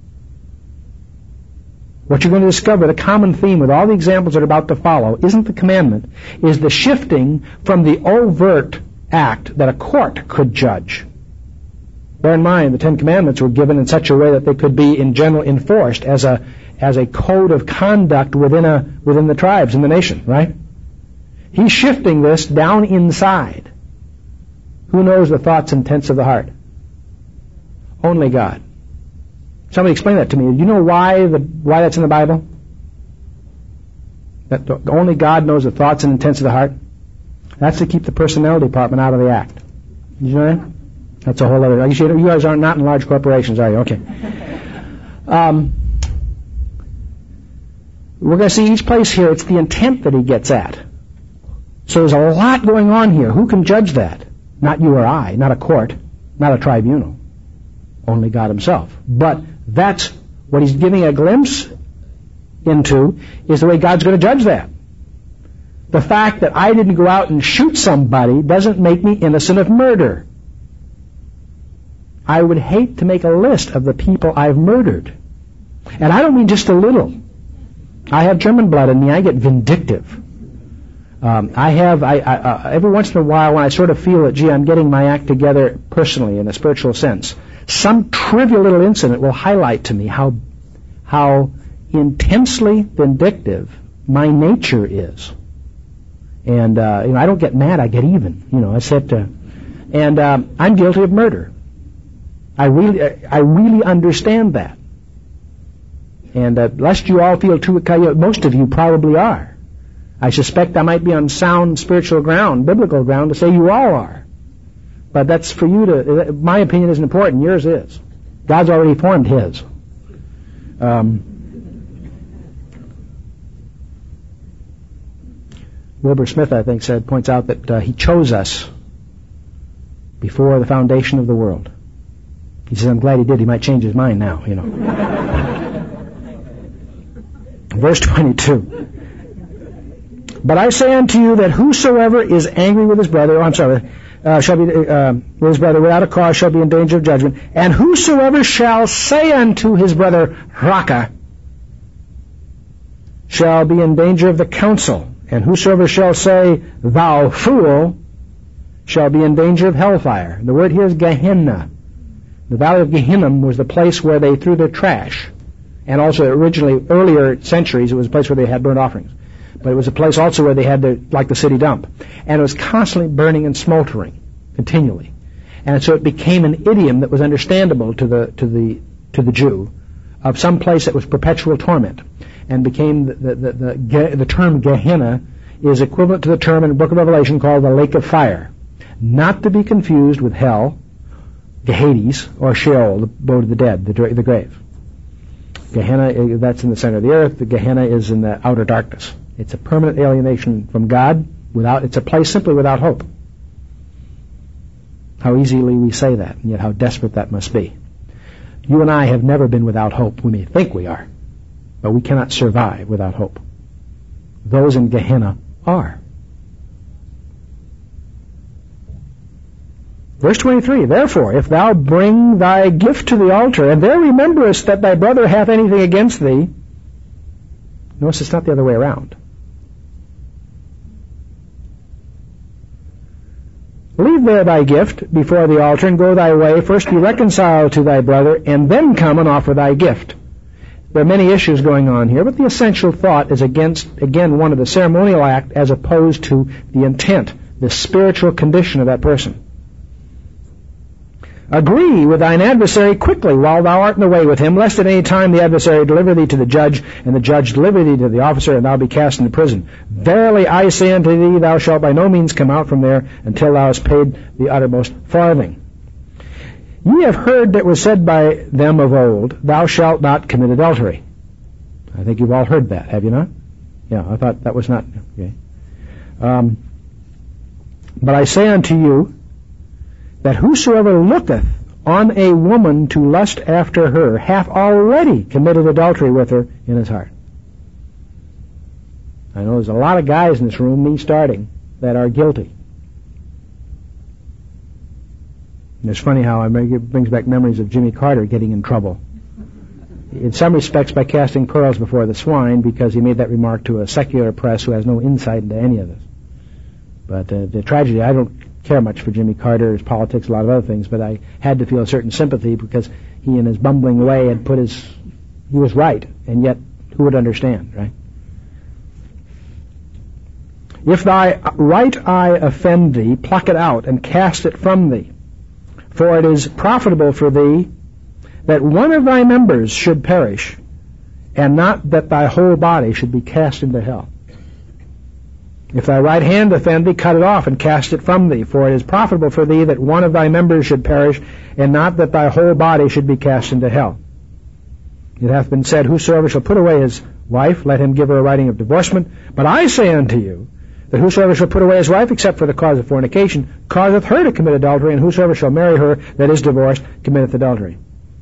What you're going to discover, the common theme with all the examples that are about to follow, isn't the commandment, is the shifting from the overt act that a court could judge. Bear in mind, the Ten Commandments were given in such a way that they could be in general enforced as a as a code of conduct within a within the tribes in the nation, right? He's shifting this down inside. Who knows the thoughts and intents of the heart? Only God. Somebody explain that to me. Do you know why the why that's in the Bible? That the, only God knows the thoughts and intents of the heart? That's to keep the personnel department out of the act. Did you know that? That's a whole other... You guys aren't not in large corporations, are you? Okay. Um, we're going to see each place here, it's the intent that he gets at. So there's a lot going on here. Who can judge that? Not you or I, not a court, not a tribunal. Only God himself. But that's what he's giving a glimpse into, is the way God's going to judge that. The fact that I didn't go out and shoot somebody doesn't make me innocent of murder. I would hate to make a list of the people I've murdered. And I don't mean just a little. I have German blood in me. I get vindictive. Um, I have, I, I, uh, every once in a while when I sort of feel that, gee, I'm getting my act together personally in a spiritual sense, some trivial little incident will highlight to me how, how intensely vindictive my nature is. And, uh, you know, I don't get mad, I get even. You know, I said, uh, and, um, I'm guilty of murder. I really, I really understand that. And, uh, lest you all feel too, most of you probably are. I suspect I might be on sound spiritual ground, biblical ground, to say you all are. But that's for you to, my opinion isn't important, yours is. God's already formed his. Um, Wilbur Smith, I think, said, points out that uh, he chose us before the foundation of the world. He says, I'm glad he did. He might change his mind now, you know. Verse twenty-two. But I say unto you that whosoever is angry with his brother, oh, I'm sorry, uh, shall be uh, with his brother without a cause shall be in danger of judgment. And whosoever shall say unto his brother, Raka, shall be in danger of the council. And whosoever shall say, Thou fool, shall be in danger of hellfire. The word here is Gehenna. The valley of Gehenna was the place where they threw their trash. And also originally, earlier centuries, it was a place where they had burnt offerings. But it was a place also where they had the, like the city dump. And it was constantly burning and smoldering, continually. And so it became an idiom that was understandable to the, to the, to the Jew of some place that was perpetual torment. And became the, the, the, the, the term Gehenna is equivalent to the term in the book of Revelation called the lake of fire. Not to be confused with hell, Hades, or Sheol, the abode of the dead, the, the grave. Gehenna, that's in the center of the earth. The Gehenna is in the outer darkness. It's a permanent alienation from God. Without, it's a place simply without hope. How easily we say that, and yet how desperate that must be. You and I have never been without hope. We may think we are, but we cannot survive without hope. Those in Gehenna are. Verse twenty-three, Therefore, if thou bring thy gift to the altar, and there rememberest that thy brother hath anything against thee, notice it's not the other way around. Leave there thy gift before the altar, and go thy way. First be reconciled to thy brother, and then come and offer thy gift. There are many issues going on here, but the essential thought is against, again, one of the ceremonial act as opposed to the intent, the spiritual condition of that person. Agree with thine adversary quickly while thou art in the way with him, lest at any time the adversary deliver thee to the judge, and the judge deliver thee to the officer, and thou be cast into prison. Verily I say unto thee, thou shalt by no means come out from there until thou hast paid the uttermost farthing. Ye have heard that was said by them of old, thou shalt not commit adultery. I think you've all heard that, have you not? Yeah, I thought that was not... Okay. Um, but I say unto you, that whosoever looketh on a woman to lust after her hath already committed adultery with her in his heart. I know there's a lot of guys in this room, me starting, that are guilty. And it's funny how it brings back memories of Jimmy Carter getting in trouble. In some respects by casting pearls before the swine, because he made that remark to a secular press who has no insight into any of this. But uh, the tragedy, I don't care much for Jimmy Carter, his politics, a lot of other things, but I had to feel a certain sympathy because he in his bumbling way had put his... he was right, and yet who would understand, right? If thy right eye offend thee, pluck it out and cast it from thee. For it is profitable for thee that one of thy members should perish, and not that thy whole body should be cast into hell. If thy right hand offend thee, cut it off and cast it from thee. For it is profitable for thee that one of thy members should perish, and not that thy whole body should be cast into hell. It hath been said, whosoever shall put away his wife, let him give her a writing of divorcement. But I say unto you, that whosoever shall put away his wife, except for the cause of fornication, causeth her to commit adultery, and whosoever shall marry her that is divorced, committeth adultery.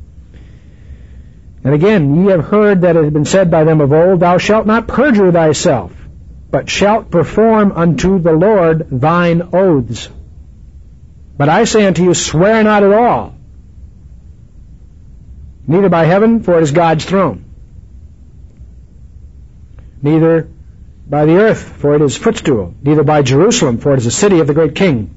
And again, ye have heard that it has been said by them of old, thou shalt not perjure thyself, but shalt perform unto the Lord thine oaths. But I say unto you, swear not at all, neither by heaven, for it is God's throne, neither by the earth, for it is footstool, neither by Jerusalem, for it is the city of the great King.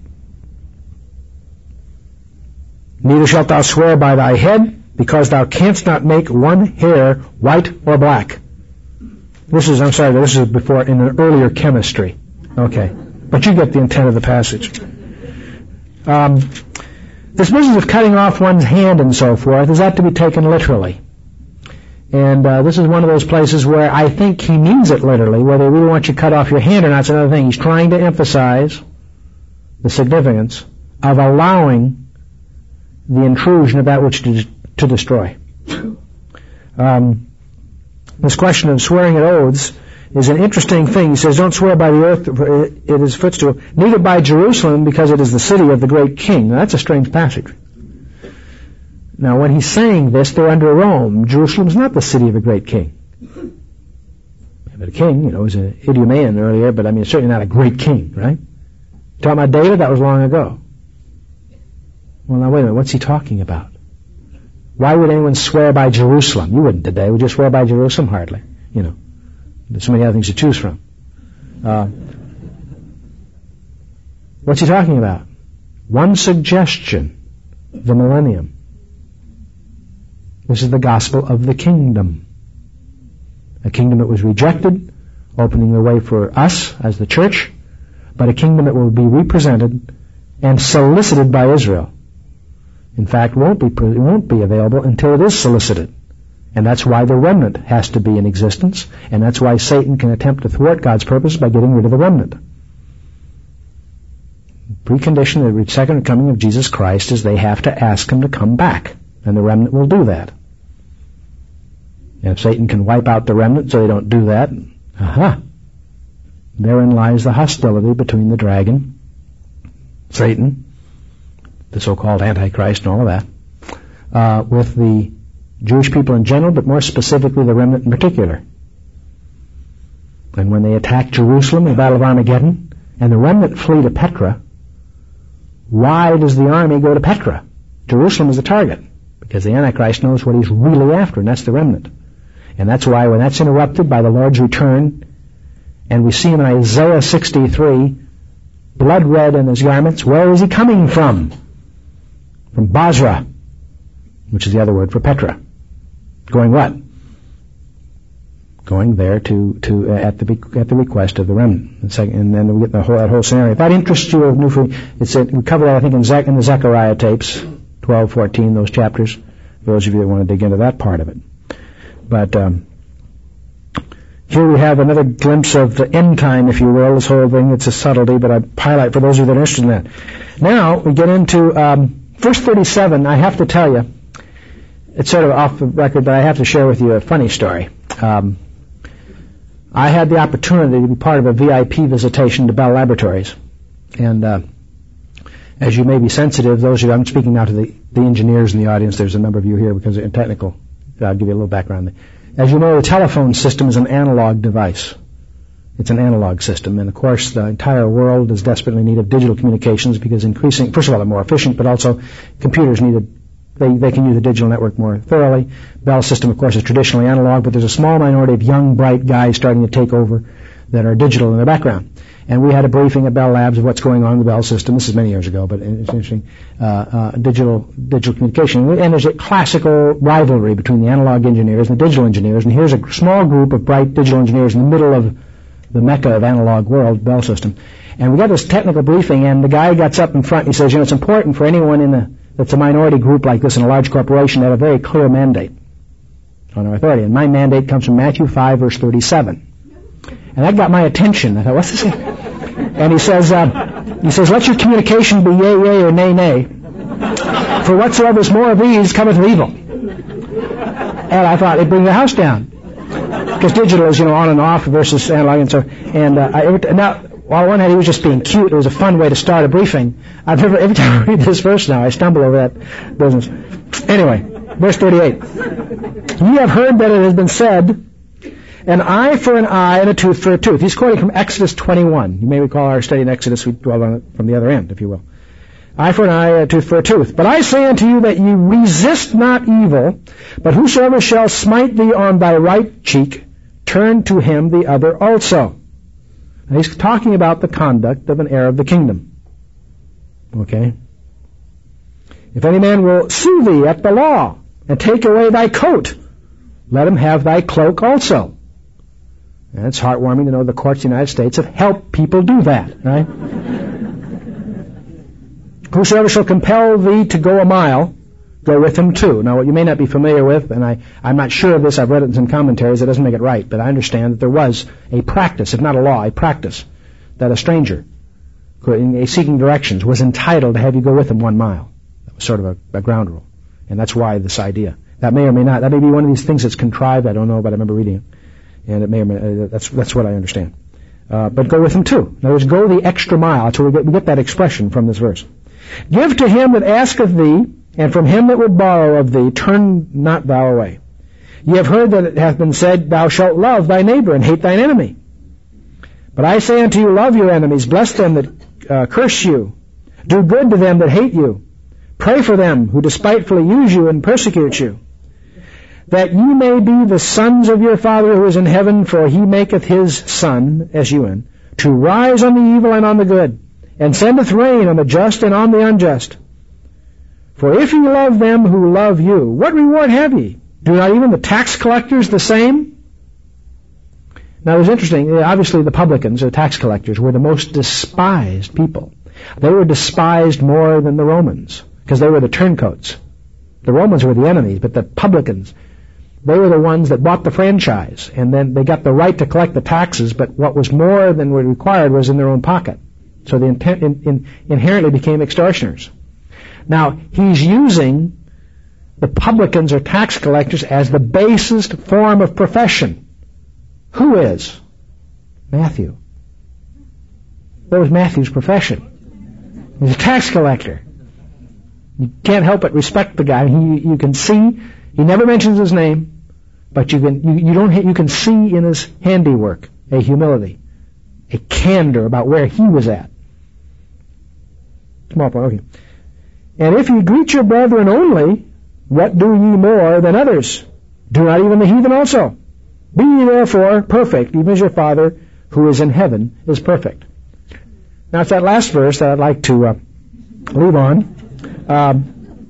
Neither shalt thou swear by thy head, because thou canst not make one hair white or black. This is, I'm sorry, this is before, in an earlier chemistry. Okay. But you get the intent of the passage. Um, this business of cutting off one's hand and so forth is not to be taken literally. And uh, this is one of those places where I think he means it literally. Whether he really wants you to cut off your hand or not is another thing. He's trying to emphasize the significance of allowing the intrusion of that which to, to destroy. Um, this question of swearing at oaths is an interesting thing. He says, don't swear by the earth, it is footstool, neither by Jerusalem, because it is the city of the great King. Now, that's a strange passage. Now, when he's saying this, they're under Rome. Jerusalem's not the city of a great king. But a king, you know, was an Idumean earlier, but I mean, certainly not a great king, right? Talking about David, that was long ago. Well, now, wait a minute, what's he talking about? Why would anyone swear by Jerusalem? You wouldn't today. Would you swear by Jerusalem? Hardly. You know, there's so many other things to choose from. Uh, what's he talking about? One suggestion, the millennium. This is the gospel of the kingdom. A kingdom that was rejected, opening the way for us as the church, but a kingdom that will be represented and solicited by Israel. In fact, won't be, it won't be available until it is solicited. And that's why the remnant has to be in existence, and that's why Satan can attempt to thwart God's purpose by getting rid of the remnant. Precondition of the second coming of Jesus Christ is they have to ask him to come back. And the remnant will do that. And if Satan can wipe out the remnant so they don't do that, aha, therein lies the hostility between the dragon, Satan, the so-called Antichrist and all of that, uh, with the Jewish people in general, but more specifically the remnant in particular. And when they attack Jerusalem in the Battle of Armageddon, and the remnant flee to Petra, why does the army go to Petra? Jerusalem is the target. Because the Antichrist knows what he's really after, and that's the remnant. And that's why when that's interrupted by the Lord's return, and we see him in Isaiah sixty-three, blood red in his garments, where is he coming from? From Basra, which is the other word for Petra. Going what? Going there to, to uh, at the at the request of the remnant. And, second, and then we get the whole, that whole scenario. If that interests you, it's a, we cover that, I think, in, Zech, in the Zechariah tapes, twelve, fourteen, those chapters, those of you that want to dig into that part of it. But um, here we have another glimpse of the end time, if you will, this whole thing. It's a subtlety, but I highlight for those of you that are interested in that. Now, we get into um, verse thirty-seven. I have to tell you, it's sort of off the record, but I have to share with you a funny story. Um, I had the opportunity to be part of a V I P visitation to Bell Laboratories. And uh, as you may be sensitive, those of you, I'm speaking now to the, the engineers in the audience. There's a number of you here because they're technical. I'll give you a little background. As you know, the telephone system is an analog device. It's an analog system. And, of course, the entire world is desperately in need of digital communications because increasing, first of all, they're more efficient, but also computers need a, they, they can use the digital network more thoroughly. Bell's system, of course, is traditionally analog, but there's a small minority of young, bright guys starting to take over that are digital in their background. And we had a briefing at Bell Labs of what's going on in the Bell system. This is many years ago, but it's interesting. Uh, uh, digital digital communication. And there's a classical rivalry between the analog engineers and the digital engineers. And here's a small group of bright digital engineers in the middle of the mecca of analog world, Bell system. And we got this technical briefing, and the guy gets up in front and he says, you know, it's important for anyone in the that's a minority group like this in a large corporation to have a very clear mandate on our authority. And my mandate comes from Matthew five, verse thirty-seven. And that got my attention. I thought, what's this? And he says, uh, he says, let your communication be yea, yea, or nay, nay. For whatsoever is more of these cometh of evil. And I thought, it'd bring the house down. Because digital is, you know, on and off versus analog and so, and, uh, I, now, on one hand, he was just being cute. It was a fun way to start a briefing. I've never, every time I read this verse now, I stumble over that business. Anyway, verse thirty-eight. Ye have heard that it has been said, an eye for an eye and a tooth for a tooth. He's quoting from Exodus twenty-one. You may recall our study in Exodus. We dwell on it from the other end, if you will. Eye for an eye, a tooth for a tooth. But I say unto you that ye resist not evil, but whosoever shall smite thee on thy right cheek, turn to him the other also. And he's talking about the conduct of an heir of the kingdom. Okay? If any man will sue thee at the law, and take away thy coat, let him have thy cloak also. And it's heartwarming to know the courts of the United States have helped people do that, right? Whosoever shall compel thee to go a mile, go with him too. Now, what you may not be familiar with, and I, I'm not sure of this, I've read it in some commentaries, it doesn't make it right, but I understand that there was a practice, if not a law, a practice, that a stranger, in seeking directions, was entitled to have you go with him one mile. That was sort of a, a ground rule. And that's why this idea. That may or may not, that may be one of these things that's contrived, I don't know, but I remember reading it. And it may or may uh, that's that's what I understand. Uh, but go with him too. In other words, go the extra mile. That's where we get, we get that expression from this verse. Give to him that asketh thee, and from him that would borrow of thee, turn not thou away. Ye have heard that it hath been said, thou shalt love thy neighbor and hate thine enemy. But I say unto you, love your enemies, bless them that uh, curse you, do good to them that hate you, pray for them who despitefully use you and persecute you, that ye may be the sons of your Father who is in heaven, for he maketh his sun, S U N, to rise on the evil and on the good, and sendeth rain on the just and on the unjust. For if ye love them who love you, what reward have ye? Do not even the tax collectors the same? Now it was interesting, obviously the publicans, or tax collectors, were the most despised people. They were despised more than the Romans, because they were the turncoats. The Romans were the enemies, but the publicans, they were the ones that bought the franchise, and then they got the right to collect the taxes, but what was more than was required was in their own pocket. So they intent, in, in, inherently became extortioners. Now, he's using the publicans or tax collectors as the basest form of profession. Who is? Matthew. What was Matthew's profession? He's a tax collector. You can't help but respect the guy. He, you can see, he never mentions his name, but you can, you, you don't, you can see in his handiwork a humility, a candor about where he was at. Small point, okay. And if you greet your brethren only, what do ye more than others? Do not even the heathen also? Be ye therefore perfect, even as your Father who is in heaven is perfect. Now it's that last verse that I'd like to uh, leave on. Um,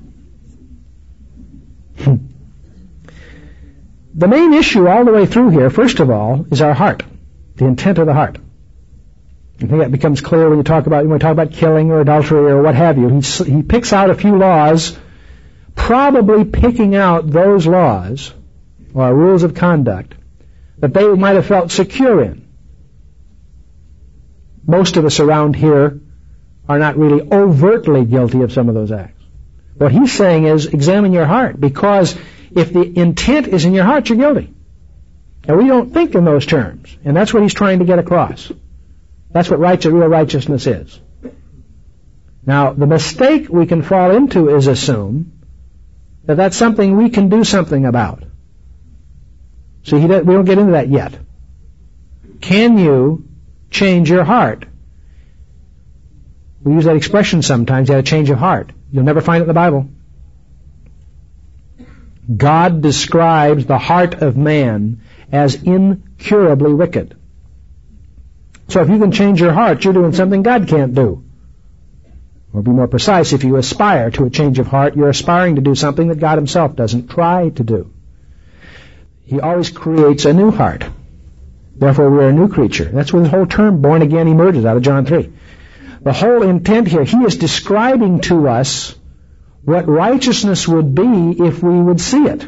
the main issue all the way through here, first of all, is our heart, the intent of the heart. I think that becomes clear when you talk about when we talk about killing or adultery or what have you. He he picks out a few laws probably picking out those laws or rules of conduct that they might have felt secure in. Most of us around here are not really overtly guilty of some of those acts. What he's saying is examine your heart, because if the intent is in your heart, you're guilty. And we don't think in those terms. And that's what he's trying to get across. That's what righteous, real righteousness is. Now, the mistake we can fall into is assume that that's something we can do something about. See, he does, we don't get into that yet. Can you change your heart? We use that expression sometimes, you have a change of heart. You'll never find it in the Bible. God describes the heart of man as incurably wicked. So if you can change your heart, you're doing something God can't do. Or be more precise, if you aspire to a change of heart, you're aspiring to do something that God himself doesn't try to do. He always creates a new heart. Therefore, we're a new creature. That's where the whole term born again emerges out of John three. The whole intent here, he is describing to us what righteousness would be if we would see it. You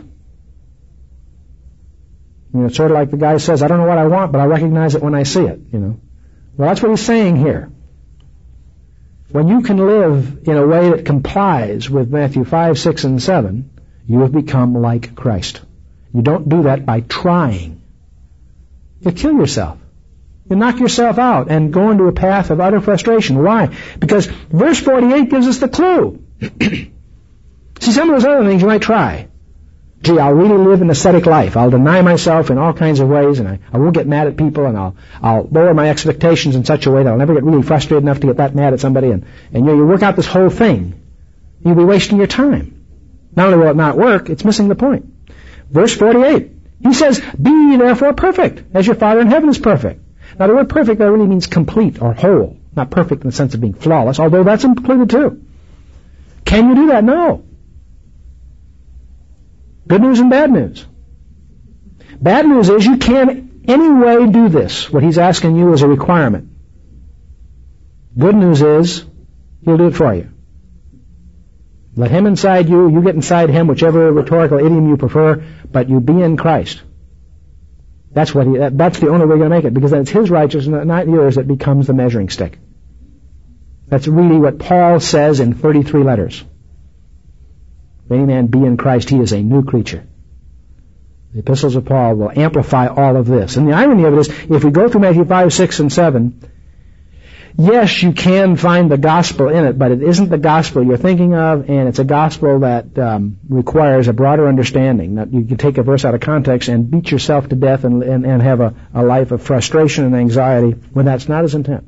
know, it's sort of like the guy says, I don't know what I want, but I recognize it when I see it, you know. Well, that's what he's saying here. When you can live in a way that complies with Matthew five, six, and seven, you have become like Christ. You don't do that by trying. You kill yourself. You knock yourself out and go into a path of utter frustration. Why? Because verse forty-eight gives us the clue. See, some of those other things you might try. Gee, I'll really live an ascetic life. I'll deny myself in all kinds of ways, and I, I won't get mad at people, and I'll I'll lower my expectations in such a way that I'll never get really frustrated enough to get that mad at somebody, and, and you know, you work out this whole thing. You'll be wasting your time. Not only will it not work, it's missing the point. Verse forty-eight, he says, be ye therefore perfect, as your Father in heaven is perfect. Now the word perfect there really means complete or whole, not perfect in the sense of being flawless, although that's included too. Can you do that? No. Good news and bad news. Bad news is you can't any way do this. What he's asking you is a requirement. Good news is he'll do it for you. Let him inside you, you get inside him, whichever rhetorical idiom you prefer, but you be in Christ. That's what he, that, that's the only way you're going to make it, because then it's his righteousness, not yours, that becomes the measuring stick. That's really what Paul says in thirty-three letters. If any man be in Christ, he is a new creature. The epistles of Paul will amplify all of this. And the irony of it is, if we go through Matthew five, six, and seven, yes, you can find the gospel in it, but it isn't the gospel you're thinking of, and it's a gospel that um, requires a broader understanding. That you can take a verse out of context and beat yourself to death and, and, and have a, a life of frustration and anxiety when that's not his intent.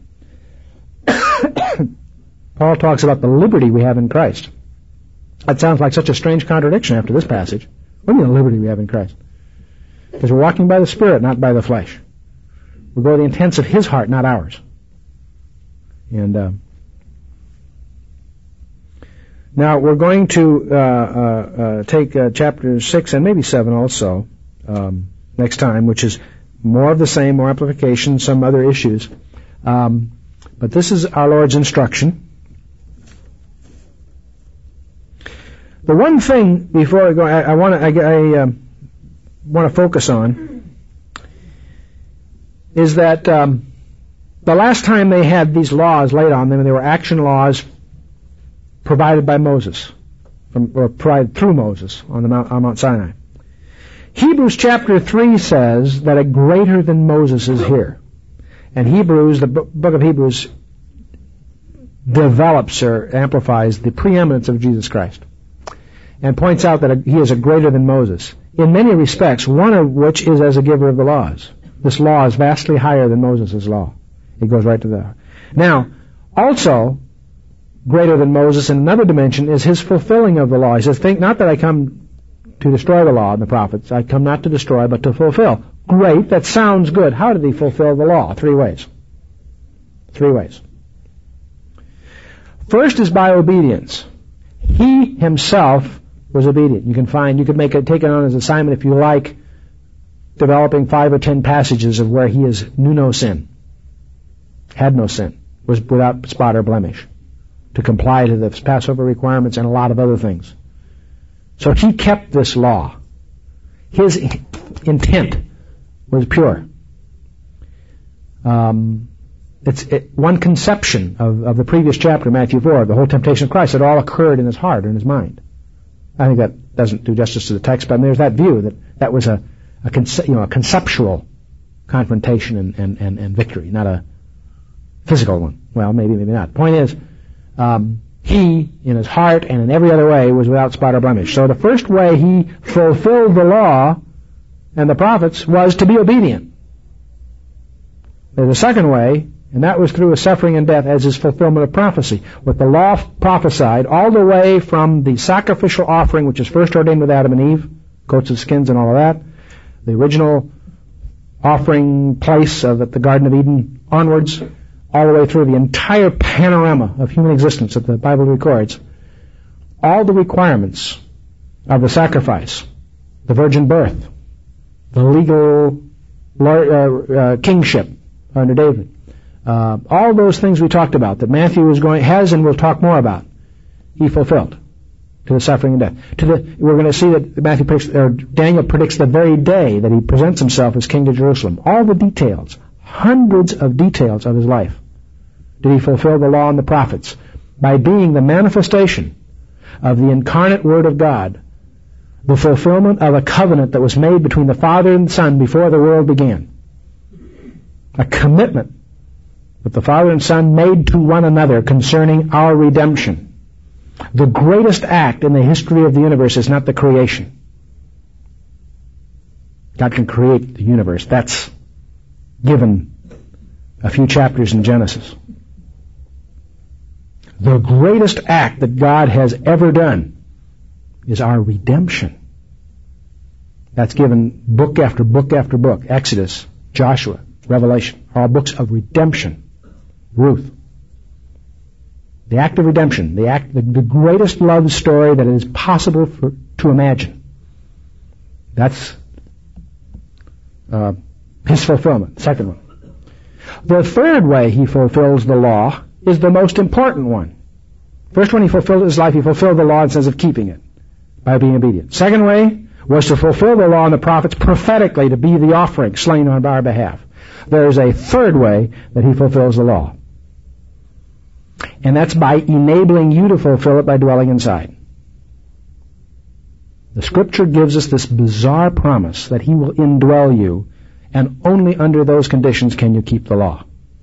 Paul talks about the liberty we have in Christ. That sounds like such a strange contradiction after this passage. What do you mean the liberty we have in Christ? Because we're walking by the Spirit, not by the flesh. We go to the intents of his heart, not ours. And uh, now we're going to uh, uh, uh, take uh, chapter six and maybe seven also um, next time, which is more of the same, more amplification, some other issues. Um, but this is our Lord's instruction. The one thing before I go, I, I want to I, I, uh, want to focus on is that um, the last time they had these laws laid on them, they were action laws provided by Moses, from, or provided through Moses on, the Mount, on Mount Sinai. Hebrews chapter three says that a greater than Moses is here. And Hebrews, the book of Hebrews, develops or amplifies the preeminence of Jesus Christ, and points out that he is a greater than Moses, in many respects, one of which is as a giver of the laws. This law is vastly higher than Moses' law. It goes right to there. Now, also, greater than Moses in another dimension is his fulfilling of the law. He says, think not that I come to destroy the law and the prophets. I come not to destroy, but to fulfill. Great, that sounds good. How did he fulfill the law? Three ways. Three ways. First is by obedience. He himself was obedient. You can find, you could make it, take it on as an assignment if you like, developing five or ten passages of where he is knew no sin, had no sin, was without spot or blemish, to comply to the Passover requirements and a lot of other things. So he kept this law. His intent was pure. Um, it's it, one conception of, of the previous chapter, Matthew four, the whole temptation of Christ, it all occurred in his heart, in his mind. I think that doesn't do justice to the text, but there's that view that that was a, a conce- you know, a conceptual confrontation and, and, and, and victory, not a physical one. Well, maybe, maybe not. Point is, um, he, in his heart and in every other way, was without spot or blemish. So the first way he fulfilled the law and the prophets was to be obedient. There's a second way, and that was through his suffering and death as his fulfillment of prophecy. What the law prophesied, all the way from the sacrificial offering, which is first ordained with Adam and Eve, coats of skins and all of that, the original offering place of at the Garden of Eden onwards, all the way through the entire panorama of human existence that the Bible records, all the requirements of the sacrifice, the virgin birth, the legal lord, uh, uh, kingship under David, uh, all those things we talked about that Matthew is going has and will talk more about, he fulfilled to the suffering and death. To the we're going to see that Matthew predicts, or Daniel predicts the very day that he presents himself as king to Jerusalem. All the details, hundreds of details of his life. Did he fulfill the law and the prophets by being the manifestation of the incarnate Word of God, the fulfillment of a covenant that was made between the Father and the Son before the world began. A commitment that the Father and Son made to one another concerning our redemption. The greatest act in the history of the universe is not the creation. God can create the universe. That's given a few chapters in Genesis. The greatest act that God has ever done is our redemption. That's given book after book after book. Exodus, Joshua, Revelation, are all books of redemption. Ruth. The act of redemption, the act, the, the greatest love story that it is possible for, to imagine. That's uh, his fulfillment. Second one. The third way he fulfills the law is the most important one. First one, he fulfilled his life, he fulfilled the law in the sense of keeping it by being obedient. Second way was to fulfill the law and the prophets prophetically, to be the offering slain on our behalf. There is a third way that he fulfills the law. And that's by enabling you to fulfill it by dwelling inside. The Scripture gives us this bizarre promise that he will indwell you, and only under those conditions can you keep the law.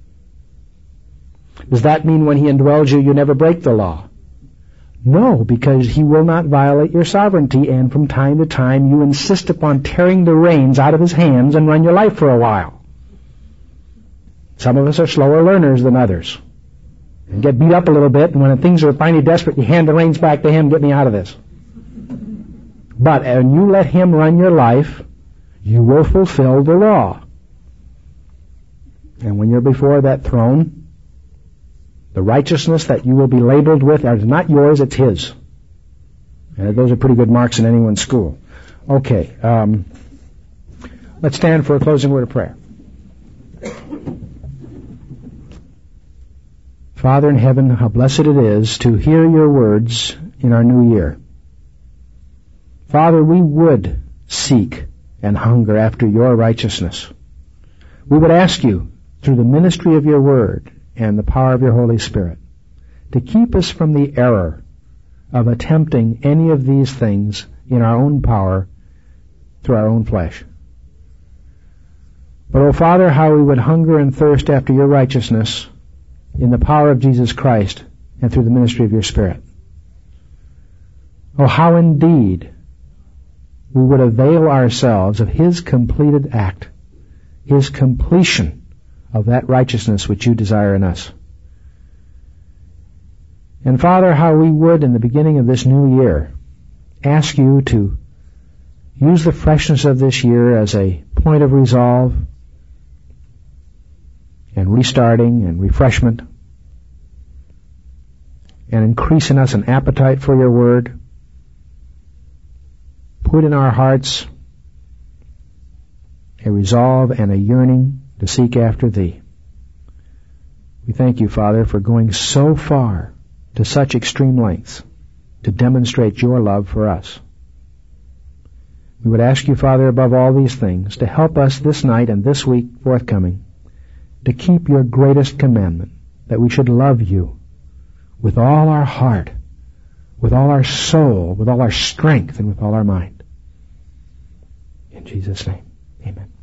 Does that mean when he indwells you, you never break the law? No, because he will not violate your sovereignty, and from time to time you insist upon tearing the reins out of his hands and run your life for a while. Some of us are slower learners than others, and get beat up a little bit, and when things are finally desperate, you hand the reins back to him, get me out of this. But when you let him run your life, you will fulfill the law. And when you're before that throne, the righteousness that you will be labeled with is not yours, it's his. And those are pretty good marks in anyone's school. Okay, um, let's stand for a closing word of prayer. Father in heaven, how blessed it is to hear your words in our new year. Father, we would seek and hunger after your righteousness. We would ask you, through the ministry of your word and the power of your Holy Spirit, to keep us from the error of attempting any of these things in our own power through our own flesh. But, oh Father, how we would hunger and thirst after your righteousness in the power of Jesus Christ and through the ministry of your Spirit. Oh, how indeed we would avail ourselves of his completed act, his completion of that righteousness which you desire in us. And Father, how we would, in the beginning of this new year, ask you to use the freshness of this year as a point of resolve and restarting and refreshment, and increase in us an appetite for your word. Put in our hearts a resolve and a yearning to seek after thee. We thank you, Father, for going so far, to such extreme lengths, to demonstrate your love for us. We would ask you, Father, above all these things, to help us this night and this week forthcoming to keep your greatest commandment, that we should love you with all our heart, with all our soul, with all our strength, and with all our mind. In Jesus' name, amen.